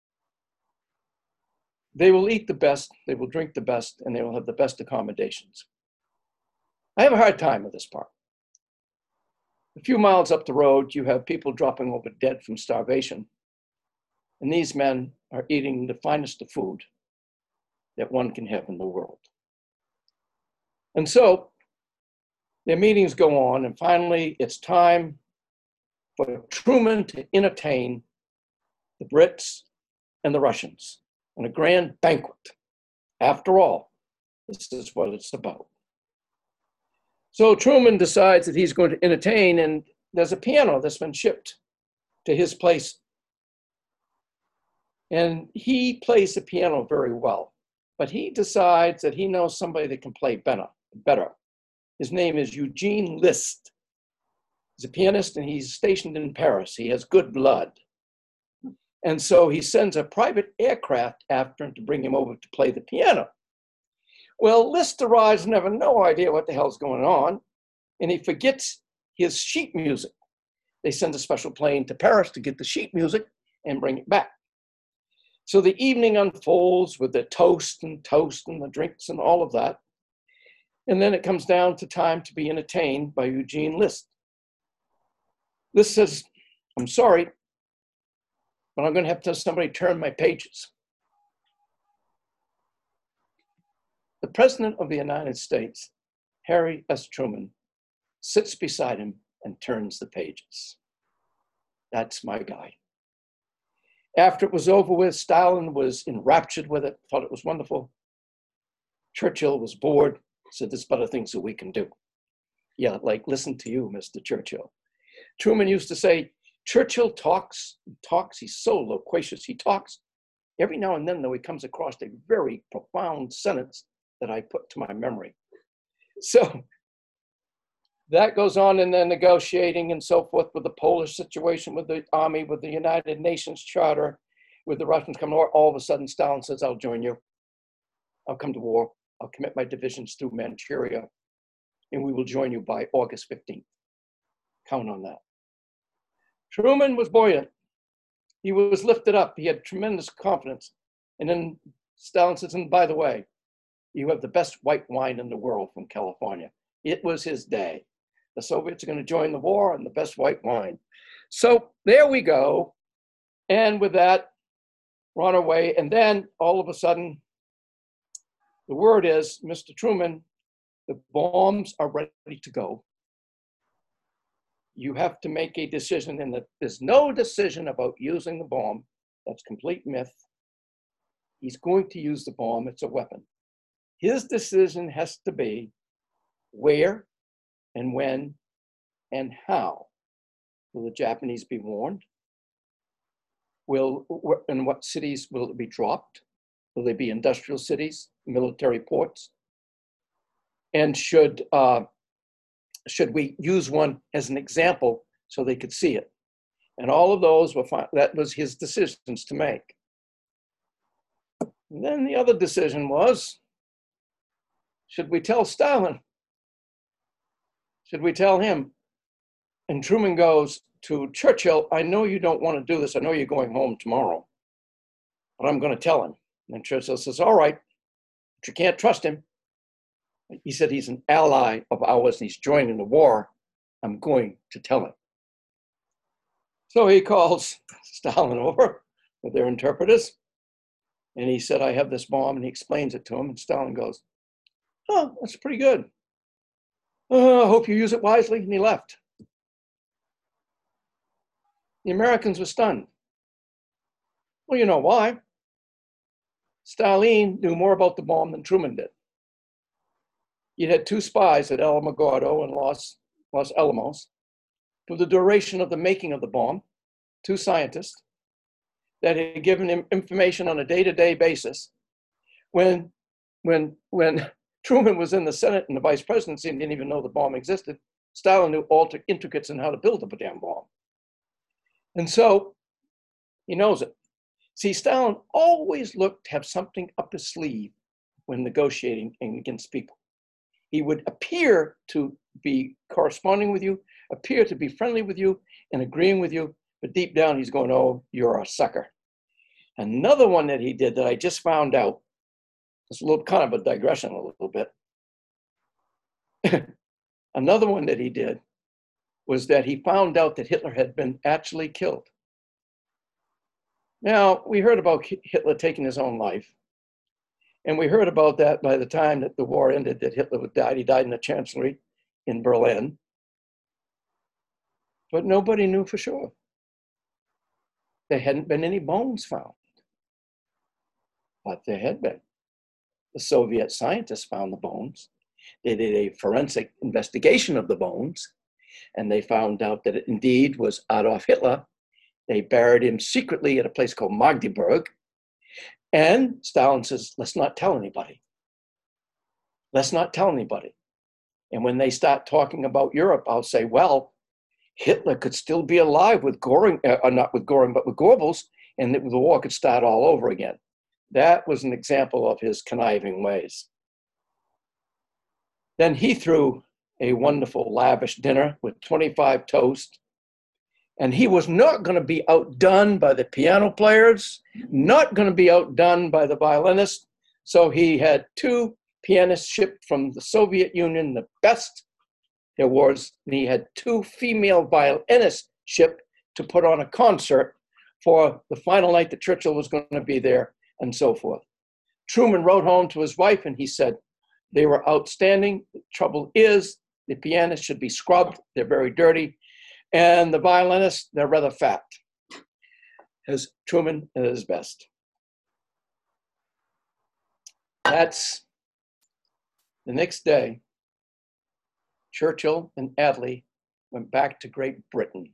They will eat the best, they will drink the best, and they will have the best accommodations. I have a hard time with this part. A few miles up the road, you have people dropping over dead from starvation. And these men are eating the finest of food that one can have in the world. And so their meetings go on, and finally it's time for Truman to entertain the Brits and the Russians on a grand banquet. After all, this is what it's about. So Truman decides that he's going to entertain, and there's a piano that's been shipped to his place. And he plays the piano very well, but he decides that he knows somebody that can play better. His name is Eugene Liszt. He's a pianist and he's stationed in Paris. He has good blood. And so he sends a private aircraft after him to bring him over to play the piano. Well, Liszt arrives and have no idea what the hell's going on, and he forgets his sheet music. They send a special plane to Paris to get the sheet music and bring it back. So the evening unfolds with the toast and the drinks and all of that. And then it comes down to time to be entertained by Eugene Liszt. Liszt says, "I'm sorry, but I'm going to have to have somebody turn my pages." The President of the United States, Harry S. Truman, sits beside him and turns the pages. That's my guy. After it was over with, Stalin was enraptured with it, thought it was wonderful. Churchill was bored, said, "There's better things that we can do." Yeah, like, listen to you, Mr. Churchill. Truman used to say, Churchill talks, he's so loquacious, he talks. Every now and then, though, he comes across a very profound sentence that I put to my memory. So that goes on, and then negotiating and so forth with the Polish situation, with the army, with the United Nations Charter, with the Russians coming over. All of a sudden, Stalin says, "I'll join you. I'll come to war. I'll commit my divisions through Manchuria, and we will join you by August 15th. Count on that." Truman was buoyant. He was lifted up. He had tremendous confidence. And then Stalin says, "And by the way, you have the best white wine in the world from California." It was his day. The Soviets are going to join the war and the best white wine. So there we go. And with that, we're on our way. And then all of a sudden, the word is, "Mr. Truman, the bombs are ready to go. You have to make a decision," and there's no decision about using the bomb. That's complete myth. He's going to use the bomb. It's a weapon. His decision has to be where and when and how. Will the Japanese be warned? In what cities will it be dropped? Will they be industrial cities, military ports? And should we use one as an example so they could see it? And all of those were fine. That was his decisions to make. And then the other decision was, should we tell Stalin? Should we tell him? And Truman goes to Churchill, "I know you don't want to do this. I know you're going home tomorrow, but I'm going to tell him." And Churchill says, "All right, but you can't trust him. He said he's an ally of ours and he's joining the war. I'm going to tell him." So he calls Stalin over with their interpreters. And he said, "I have this bomb," and he explains it to him. And Stalin goes, "Oh, that's pretty good. I hope you use it wisely." And he left. The Americans were stunned. Well, you know why? Stalin knew more about the bomb than Truman did. you had two spies at Alamogordo and Los Alamos for the duration of the making of the bomb, two scientists that had given him information on a day-to-day basis. When Truman was in the Senate and the vice presidency and didn't even know the bomb existed, Stalin knew all the intricacies in how to build a damn bomb. And so he knows it. See, Stalin always looked to have something up his sleeve when negotiating against people. He would appear to be corresponding with you, appear to be friendly with you and agreeing with you, but deep down he's going, oh, you're a sucker. Another one that he did that I just found out, it's a little kind of a digression a little bit. Another one that he did was that he found out that Hitler had been actually killed. Now, we heard about Hitler taking his own life. And we heard about that by the time that the war ended, that Hitler died. He died in the chancellery in Berlin. But nobody knew for sure. There hadn't been any bones found. But there had been. The Soviet scientists found the bones. They did a forensic investigation of the bones, and they found out that it indeed was Adolf Hitler. They buried him secretly at a place called Magdeburg. And Stalin says, let's not tell anybody. Let's not tell anybody. And when they start talking about Europe, I'll say, well, Hitler could still be alive with Goring, not with Goring, but with Goebbels, and the war could start all over again. That was an example of his conniving ways. Then he threw a wonderful, lavish dinner with 25 toasts. And he was not going to be outdone by the piano players, not going to be outdone by the violinists. So he had two pianists shipped from the Soviet Union, the best there was, and he had two female violinists shipped to put on a concert for the final night that Churchill was going to be there, and so forth. Truman wrote home to his wife and he said, they were outstanding. The trouble is the pianists should be scrubbed. They're very dirty. And the violinists, they're rather fat. As Truman at his best. That's the next day. Churchill and Attlee went back to Great Britain.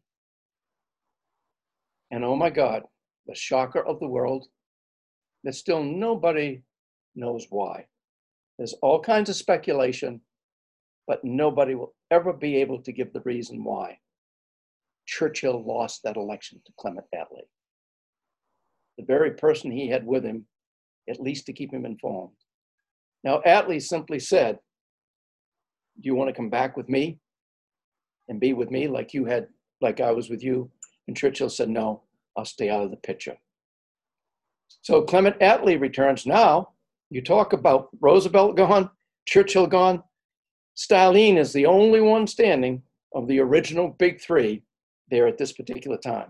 And oh my God, the shocker of the world, that still nobody knows why. There's all kinds of speculation, but nobody will ever be able to give the reason why Churchill lost that election to Clement Attlee. The very person he had with him, at least to keep him informed. Now, Attlee simply said, do you want to come back with me and be with me like you had, like I was with you? And Churchill said, no, I'll stay out of the picture. So Clement Attlee returns. Now, you talk about Roosevelt gone, Churchill gone. Stalin is the only one standing of the original big three there at this particular time.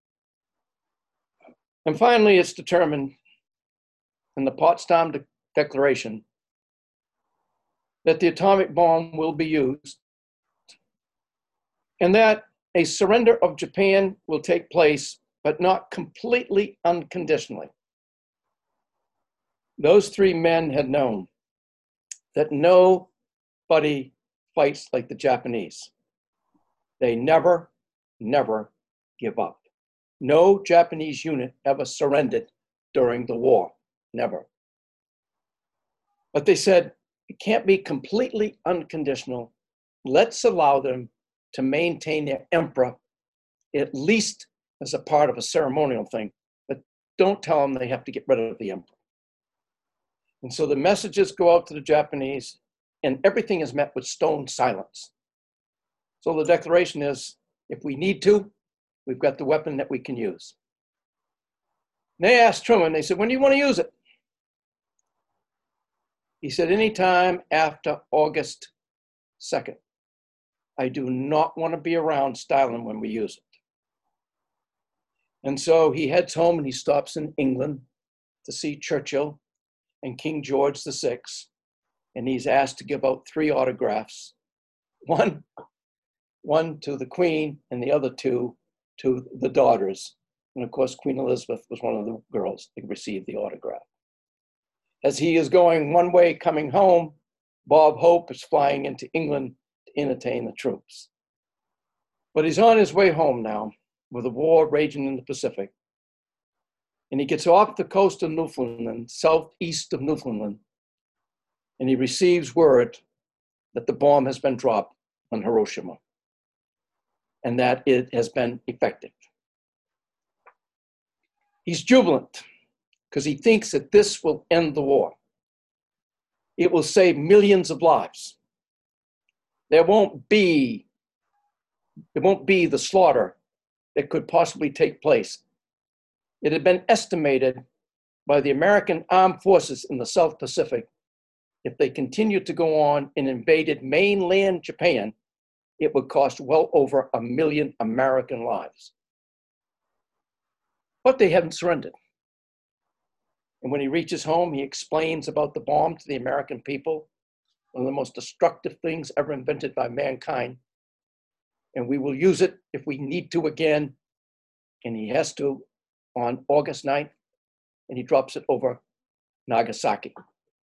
And finally, it's determined in the Potsdam Declaration that the atomic bomb will be used and that a surrender of Japan will take place, but not completely unconditionally. Those three men had known that nobody fights like the Japanese. They never give up. No Japanese unit ever surrendered during the war, never. But they said, it can't be completely unconditional. Let's allow them to maintain their emperor, at least as a part of a ceremonial thing, but don't tell them they have to get rid of the emperor. And so the messages go out to the Japanese, and everything is met with stone silence. So the declaration is, if we need to, we've got the weapon that we can use. And they asked Truman, they said, when do you want to use it? He said, anytime after August 2nd. I do not want to be around Stalin when we use it. And so he heads home and he stops in England to see Churchill and King George VI. And he's asked to give out 3 autographs, one to the Queen and the other 2 to the daughters. And of course, Queen Elizabeth was one of the girls that received the autograph. As he is going one way coming home, Bob Hope is flying into England to entertain the troops. But he's on his way home now with the war raging in the Pacific. And he gets off the coast of Newfoundland, southeast of Newfoundland, and he receives word that the bomb has been dropped on Hiroshima and that it has been effective. He's jubilant because he thinks that this will end the war. It will save millions of lives. There won't be the slaughter that could possibly take place. It had been estimated by the American armed forces in the South Pacific, if they continued to go on and invaded mainland Japan, it would cost well over 1 million American lives. But they haven't surrendered. And when he reaches home, he explains about the bomb to the American people, one of the most destructive things ever invented by mankind. And we will use it if we need to again. And he has to on August 9th, and he drops it over Nagasaki.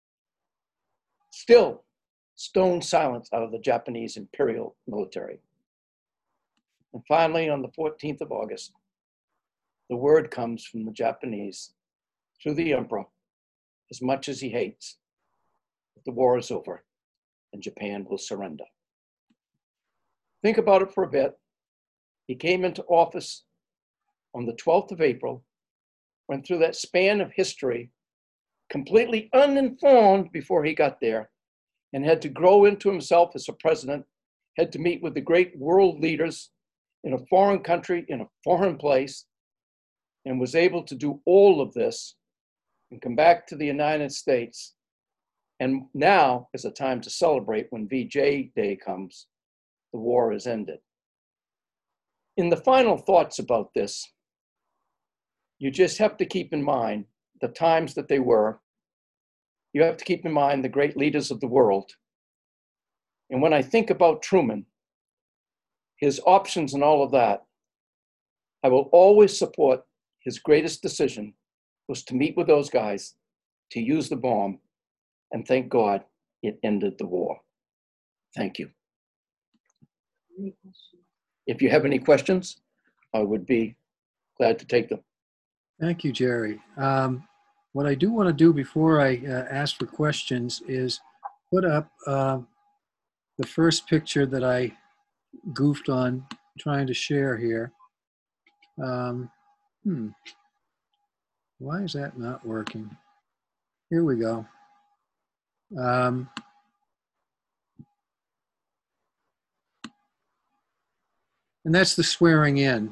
Still, stone silence out of the Japanese imperial military. And finally, on the 14th of August, the word comes from the Japanese through the emperor, as much as he hates, that the war is over and Japan will surrender. Think about it for a bit. He came into office on the 12th of April, went through that span of history completely uninformed before he got there, and had to grow into himself as a president, had to meet with the great world leaders in a foreign country, in a foreign place, and was able to do all of this and come back to the United States. And now is a time to celebrate when VJ Day comes, the war is ended. In the final thoughts about this, you just have to keep in mind the times that they were. You have to keep in mind the great leaders of the world. And when I think about Truman, his options and all of that, I will always support his greatest decision was to meet with those guys, to use the bomb, and thank God it ended the war. Thank you. If you have any questions, I would be glad to take them.
Thank you, Jerry. What I do want to do before I ask for questions is put up the first picture that I goofed on trying to share here. Why is that not working? Here we go. And that's the swearing in.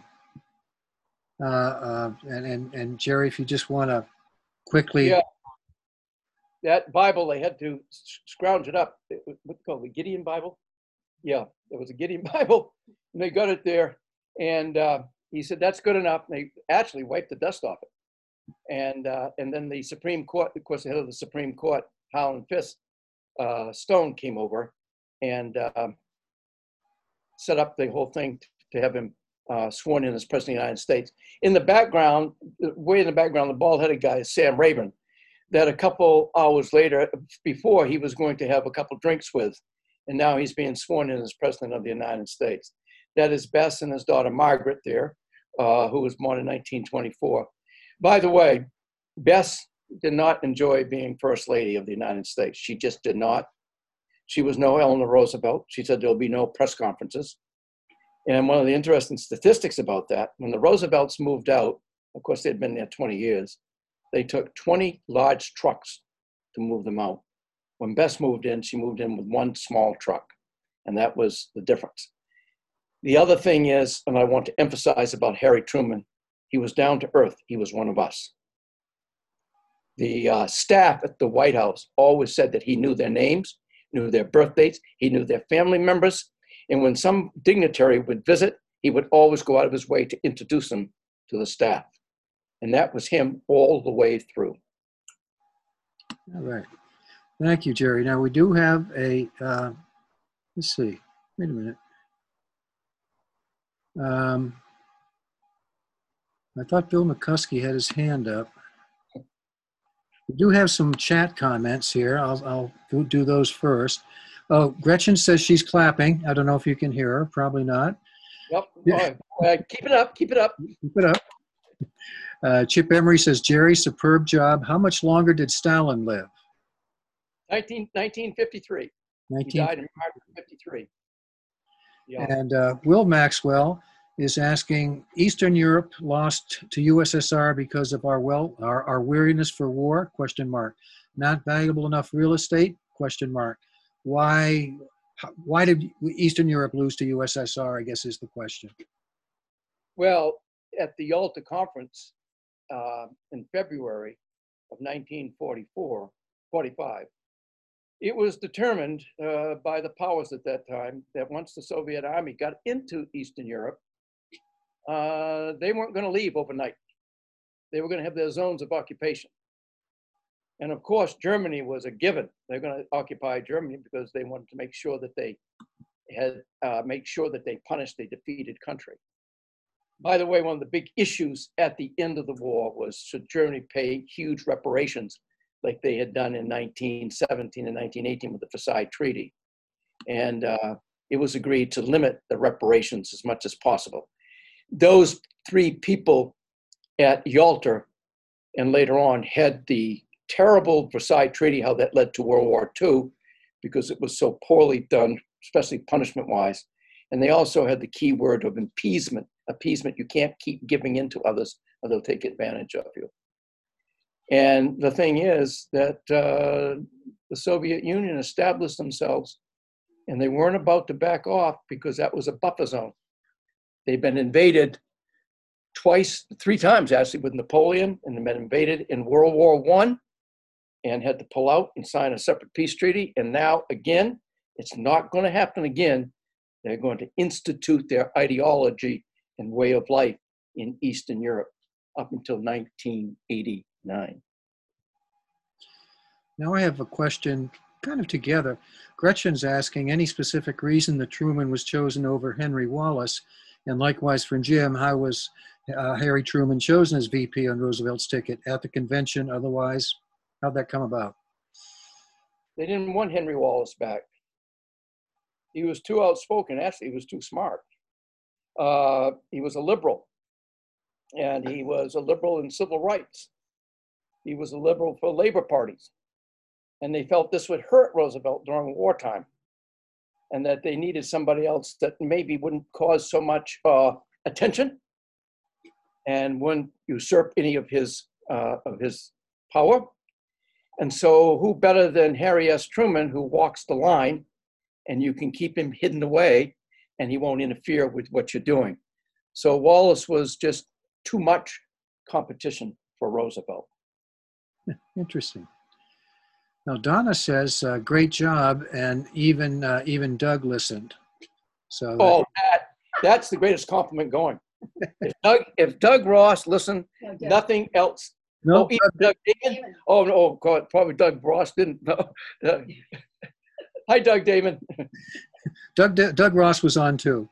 And Jerry, if you just want to quickly.
Yeah, that Bible, they had to scrounge it up. What's it called, the Gideon Bible? Yeah, it was a Gideon Bible, and they got it there. And he said, that's good enough. And they actually wiped the dust off it. And then the Supreme Court, of course, the head of the Supreme Court, Howland Fisk Stone, came over and set up the whole thing to have him sworn in as President of the United States. In the background, way in the background, the bald-headed guy is Sam Rayburn, that a couple hours later, before he was going to have a couple drinks with, and now he's being sworn in as President of the United States. That is Bess and his daughter Margaret there, who was born in 1924. By the way, Bess did not enjoy being First Lady of the United States. She just did not. She was no Eleanor Roosevelt. She said there'll be no press conferences. And one of the interesting statistics about that, when the Roosevelts moved out, of course, they'd been there 20 years, they took 20 large trucks to move them out. When Bess moved in, she moved in with one small truck, and that was the difference. The other thing is, and I want to emphasize about Harry Truman, he was down to earth. He was one of us. The staff at the White House always said that he knew their names, knew their birth dates, he knew their family members, and when some dignitary would visit, he would always go out of his way to introduce them to the staff. And that was him all the way through.
All right. Thank you, Jerry. Now we do have a, let's see, wait a minute. I thought Bill McCuskey had his hand up. We do have some chat comments here. I'll do those first. Oh, Gretchen says she's clapping. I don't know if you can hear her. Probably not.
Yep. Keep it up. Keep it up.
Keep it up. Chip Emery says, Jerry, superb job. How much longer did Stalin live?
1953. He died in March of 53. Yeah.
And Will Maxwell is asking, Eastern Europe lost to USSR because of our weariness for war? Question mark. Not valuable enough real estate? Question mark. Why did Eastern Europe lose to USSR, I guess is the question.
Well, at the Yalta Conference in February of 1945, it was determined by the powers at that time that once the Soviet army got into Eastern Europe, they weren't going to leave overnight. They were going to have their zones of occupation. And of course, Germany was a given. They're going to occupy Germany because they wanted to make sure that they punished the defeated country. By the way, one of the big issues at the end of the war was, should Germany pay huge reparations like they had done in 1917 and 1918 with the Versailles Treaty? And it was agreed to limit the reparations as much as possible. Those three people at Yalta and later on had the terrible Versailles Treaty, how that led to World War II, because it was so poorly done, especially punishment-wise. And they also had the key word of appeasement. Appeasement, you can't keep giving in to others or they'll take advantage of you. And the thing is that the Soviet Union established themselves and they weren't about to back off because that was a buffer zone. They've been invaded three times actually with Napoleon, and they've been invaded in World War I and had to pull out and sign a separate peace treaty. And now again, it's not going to happen again. They're going to institute their ideology and way of life in Eastern Europe up until 1989.
Now I have a question kind of together. Gretchen's asking, any specific reason that Truman was chosen over Henry Wallace? And likewise for Jim, how was Harry Truman chosen as VP on Roosevelt's ticket at the convention? Otherwise, how'd that come about?
They didn't want Henry Wallace back. He was too outspoken. Actually, he was too smart. He was a liberal, and he was a liberal in civil rights. He was a liberal for labor parties, and they felt this would hurt Roosevelt during wartime, and that they needed somebody else that maybe wouldn't cause so much attention and wouldn't usurp any of his power. And so who better than Harry S. Truman, who walks the line, and you can keep him hidden away and he won't interfere with what you're doing. So Wallace was just too much competition for Roosevelt.
Interesting. Now Donna says, great job, and even Doug listened. So
that's the greatest compliment going. If Doug Ross listened, nothing else.
No,
Doug Damon? Oh, no, God, probably Doug Ross didn't. No. Hi, Doug Damon.
Doug Ross was on too.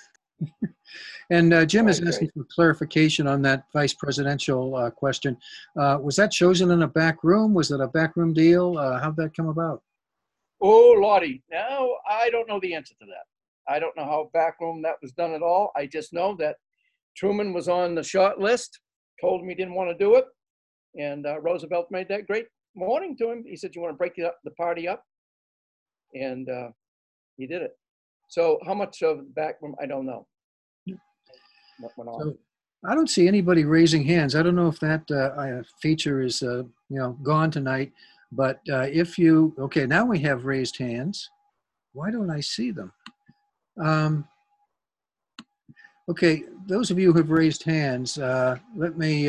And Jim is asking for clarification on that vice presidential question. Was that chosen in a back room? Was it a backroom deal? How'd that come about?
Oh, Lottie. Now, I don't know the answer to that. I don't know how backroom that was done at all. I just know that Truman was on the short list, told him he didn't want to do it. And Roosevelt made that great warning to him. He said, you want to break the party up? And he did it. So how much of the backroom, I don't know. What went on.
So, I don't see anybody raising hands. I don't know if that feature is gone tonight, but if you, okay, now we have raised hands. Why don't I see them? Okay, those of you who have raised hands, let me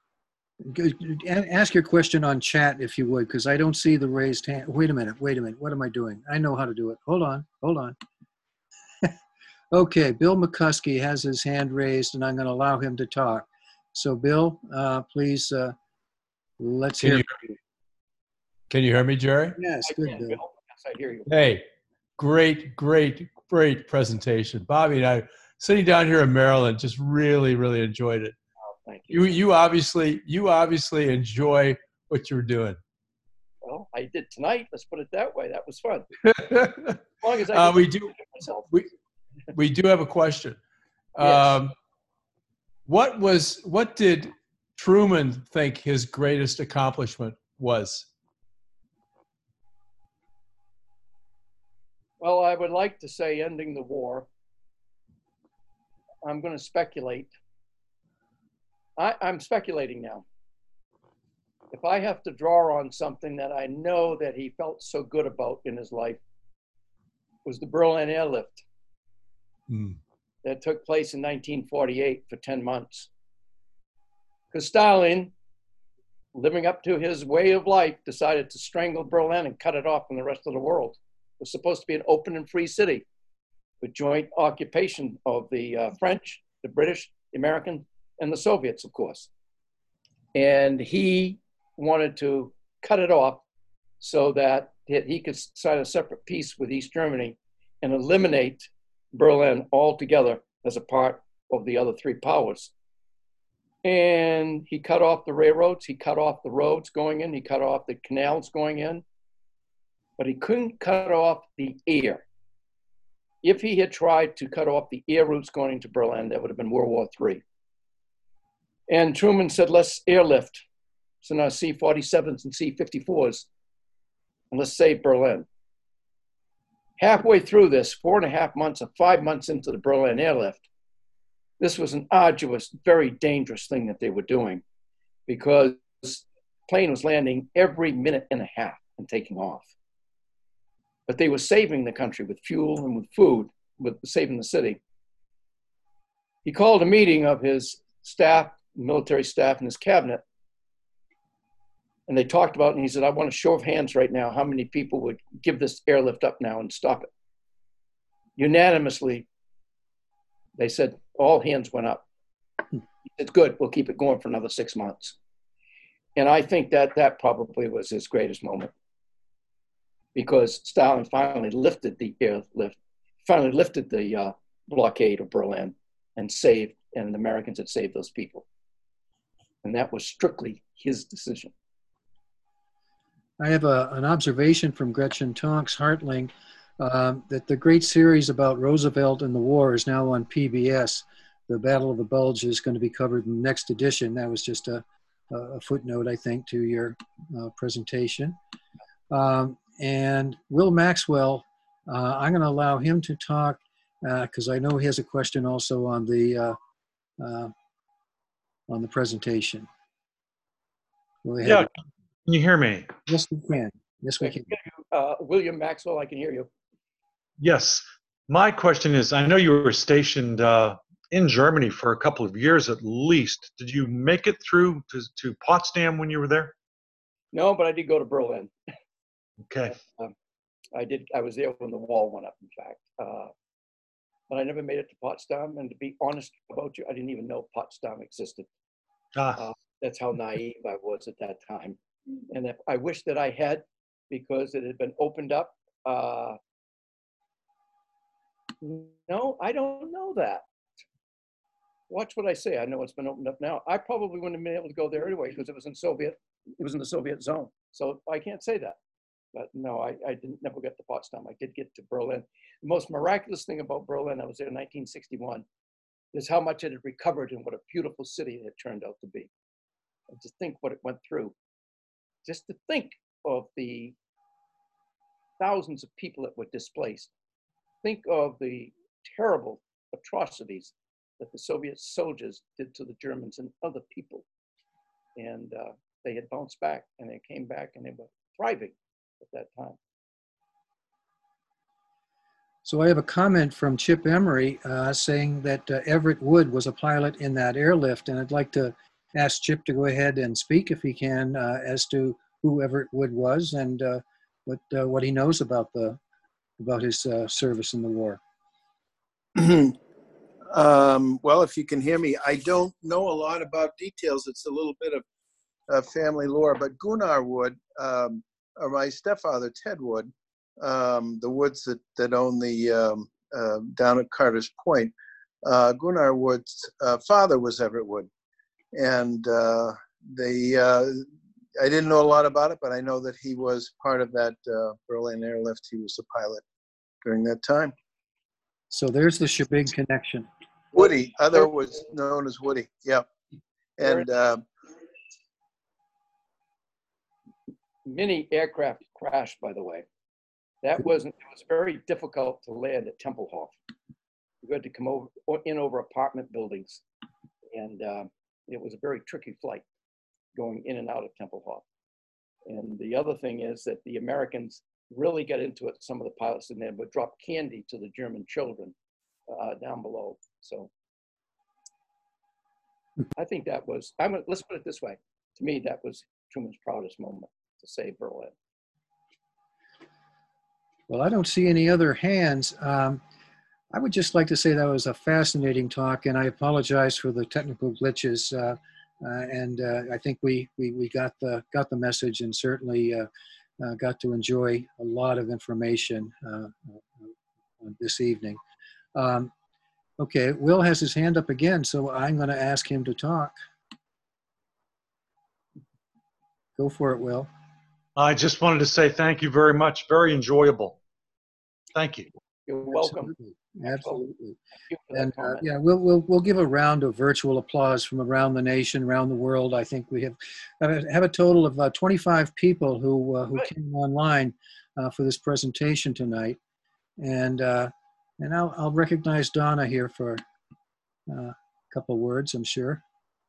ask your question on chat if you would, because I don't see the raised hand. Wait a minute. What am I doing? I know how to do it. Hold on. Okay, Bill McCuskey has his hand raised, and I'm going to allow him to talk. So, Bill, please, let's hear from you.
Can you hear me, Jerry?
Yes, good, Bill.
Yes, I hear you.
Hey, great presentation. Bobby and I, sitting down here in Maryland, just really enjoyed it.
Oh, thank you.
You obviously enjoy what you were doing.
Well, I did tonight. Let's put it that way. That was fun. As long as I
we do.
myself.
We do have a question.
Yes.
What did Truman think his greatest accomplishment was?
Well, I would like to say ending the war. I'm going to speculate. I'm speculating now. If I have to draw on something that I know that he felt so good about in his life, was the Berlin airlift that took place in 1948 for 10 months. Because Stalin, living up to his way of life, decided to strangle Berlin and cut it off from the rest of the world. It was supposed to be an open and free city with joint occupation of the French, the British, the American, and the Soviets, of course. And he wanted to cut it off so that he could sign a separate peace with East Germany and eliminate Berlin altogether as a part of the other three powers. And he cut off the railroads, he cut off the roads going in, he cut off the canals going in, but he couldn't cut off the air. If he had tried to cut off the air routes going into Berlin, that would have been World War III. And Truman said, let's airlift. So now C-47s and C-54s, and let's save Berlin. Halfway through this, 4.5 months or 5 months into the Berlin airlift, this was an arduous, very dangerous thing that they were doing because the plane was landing every minute and a half and taking off. But they were saving the country with fuel and with food, with saving the city. He called a meeting of his staff, military staff, and his cabinet, and they talked about it, and he said, I want a show of hands right now, how many people would give this airlift up now and stop it? Unanimously, they said, all hands went up. He said, good, we'll keep it going for another 6 months. And I think that probably was his greatest moment, because Stalin finally lifted the airlift, finally lifted the blockade of Berlin and the Americans had saved those people. And that was strictly his decision.
I have an observation from Gretchen Tonks Hartling that the great series about Roosevelt and the war is now on PBS. The Battle of the Bulge is going to be covered in the next edition. That was just a footnote, I think, to your presentation. And Will Maxwell, I'm going to allow him to talk because I know he has a question also on the presentation.
Yeah, can you hear me?
Yes, we can. Yes, we can.
William Maxwell, I can hear you.
Yes. My question is, I know you were stationed in Germany for a couple of years at least. Did you make it through to Potsdam when you were there?
No, but I did go to Berlin.
Okay.
I was there when the wall went up, in fact. But I never made it to Potsdam. And to be honest about you, I didn't even know Potsdam existed. That's how naive I was at that time. And if I wish that I had, because it had been opened up. No, I don't know that. Watch what I say. I know it's been opened up now. I probably wouldn't have been able to go there anyway because it was in the Soviet zone. So I can't say that. But no, I didn't never get to Potsdam. I did get to Berlin. The most miraculous thing about Berlin, I was there in 1961, is how much it had recovered and what a beautiful city it had turned out to be. And to think what it went through. Just to think of the thousands of people that were displaced. Think of the terrible atrocities that the Soviet soldiers did to the Germans and other people. And they had bounced back and they came back and they were thriving at that time.
So I have a comment from Chip Emery saying that Everett Wood was a pilot in that airlift, and I'd like to ask Chip to go ahead and speak if he can as to who Everett Wood was and what he knows about his service in the war.
Well, if you can hear me, I don't know a lot about details. It's a little bit of family lore, but Gunnar Wood, or my stepfather, Ted Wood, the Woods that own the down at Carter's Point, Gunnar Wood's father was Everett Wood. And I didn't know a lot about it, but I know that he was part of that Berlin airlift. He was the pilot during that time.
So there's the Shebig connection.
Woody, other was known as Woody. Yeah, and
Many aircraft crashed, by the way. It was very difficult to land at Tempelhof. You had to come over apartment buildings, and it was a very tricky flight going in and out of Tempelhof. And the other thing is that the Americans really got into it. Some of the pilots in there would drop candy to the German children down below. So I think that was, let's put it this way. To me, that was Truman's proudest moment, to save Berlin.
Well, I don't see any other hands. I would just like to say that was a fascinating talk, and I apologize for the technical glitches. I think we got the message, and certainly got to enjoy a lot of information this evening. Okay, Will has his hand up again, so I'm going to ask him to talk. Go for it, Will.
I just wanted to say thank you very much. Very enjoyable. Thank you.
You're welcome.
Absolutely.
Thank you for that
And
comment.
yeah, we'll give a round of virtual applause from around the nation, around the world. I think we have a total of 25 people who came online for this presentation tonight, and I'll recognize Donna here for a couple words, I'm sure.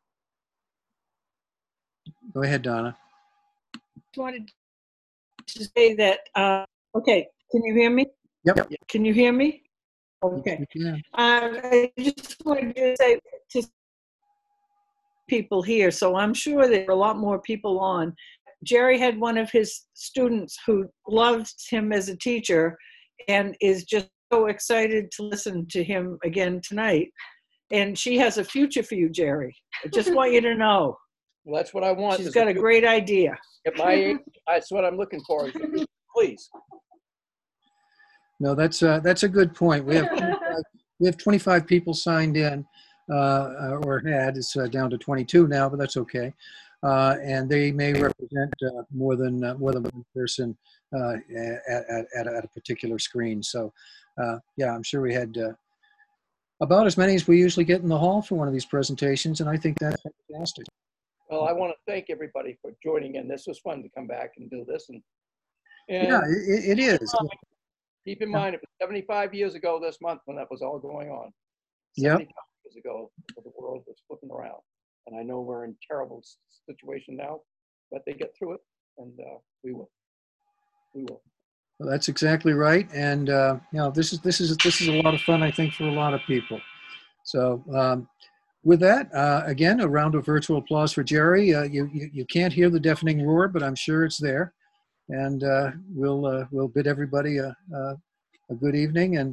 Go ahead, Donna.
Just wanted to say that, okay, can you hear me?
Yep.
Can you hear me? Okay.
Yeah.
I just wanted to say to people here, so I'm sure there are a lot more people on. Jerry had one of his students who loved him as a teacher and is just so excited to listen to him again tonight. And she has a future for you, Jerry. I just want you to know.
Well, that's what I want.
She's got a great idea.
At my age, that's what I'm looking for. Please.
No, that's a good point. We have 25 people signed in, or had. It's down to 22 now, but that's okay. And they may represent more than one person at a particular screen. So, yeah, I'm sure we had about as many as we usually get in the hall for one of these presentations, and I think that's fantastic.
Well, I want to thank everybody for joining in. This was fun to come back and do this. And
Yeah, it is.
keep in mind, it was 75 years ago this month when that was all going on.
Yep.
75 years ago, the world was flipping around. And I know we're in a terrible situation now, but they get through it, and we will. We will.
Well, that's exactly right. And you know, this is a lot of fun, I think, for a lot of people. So with that, again, a round of virtual applause for Jerry. You can't hear the deafening roar, but I'm sure it's there. And we'll bid everybody a good evening, and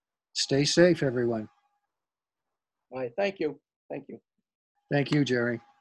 stay safe, everyone.
All right. Thank you. Thank you.
Thank you, Jerry.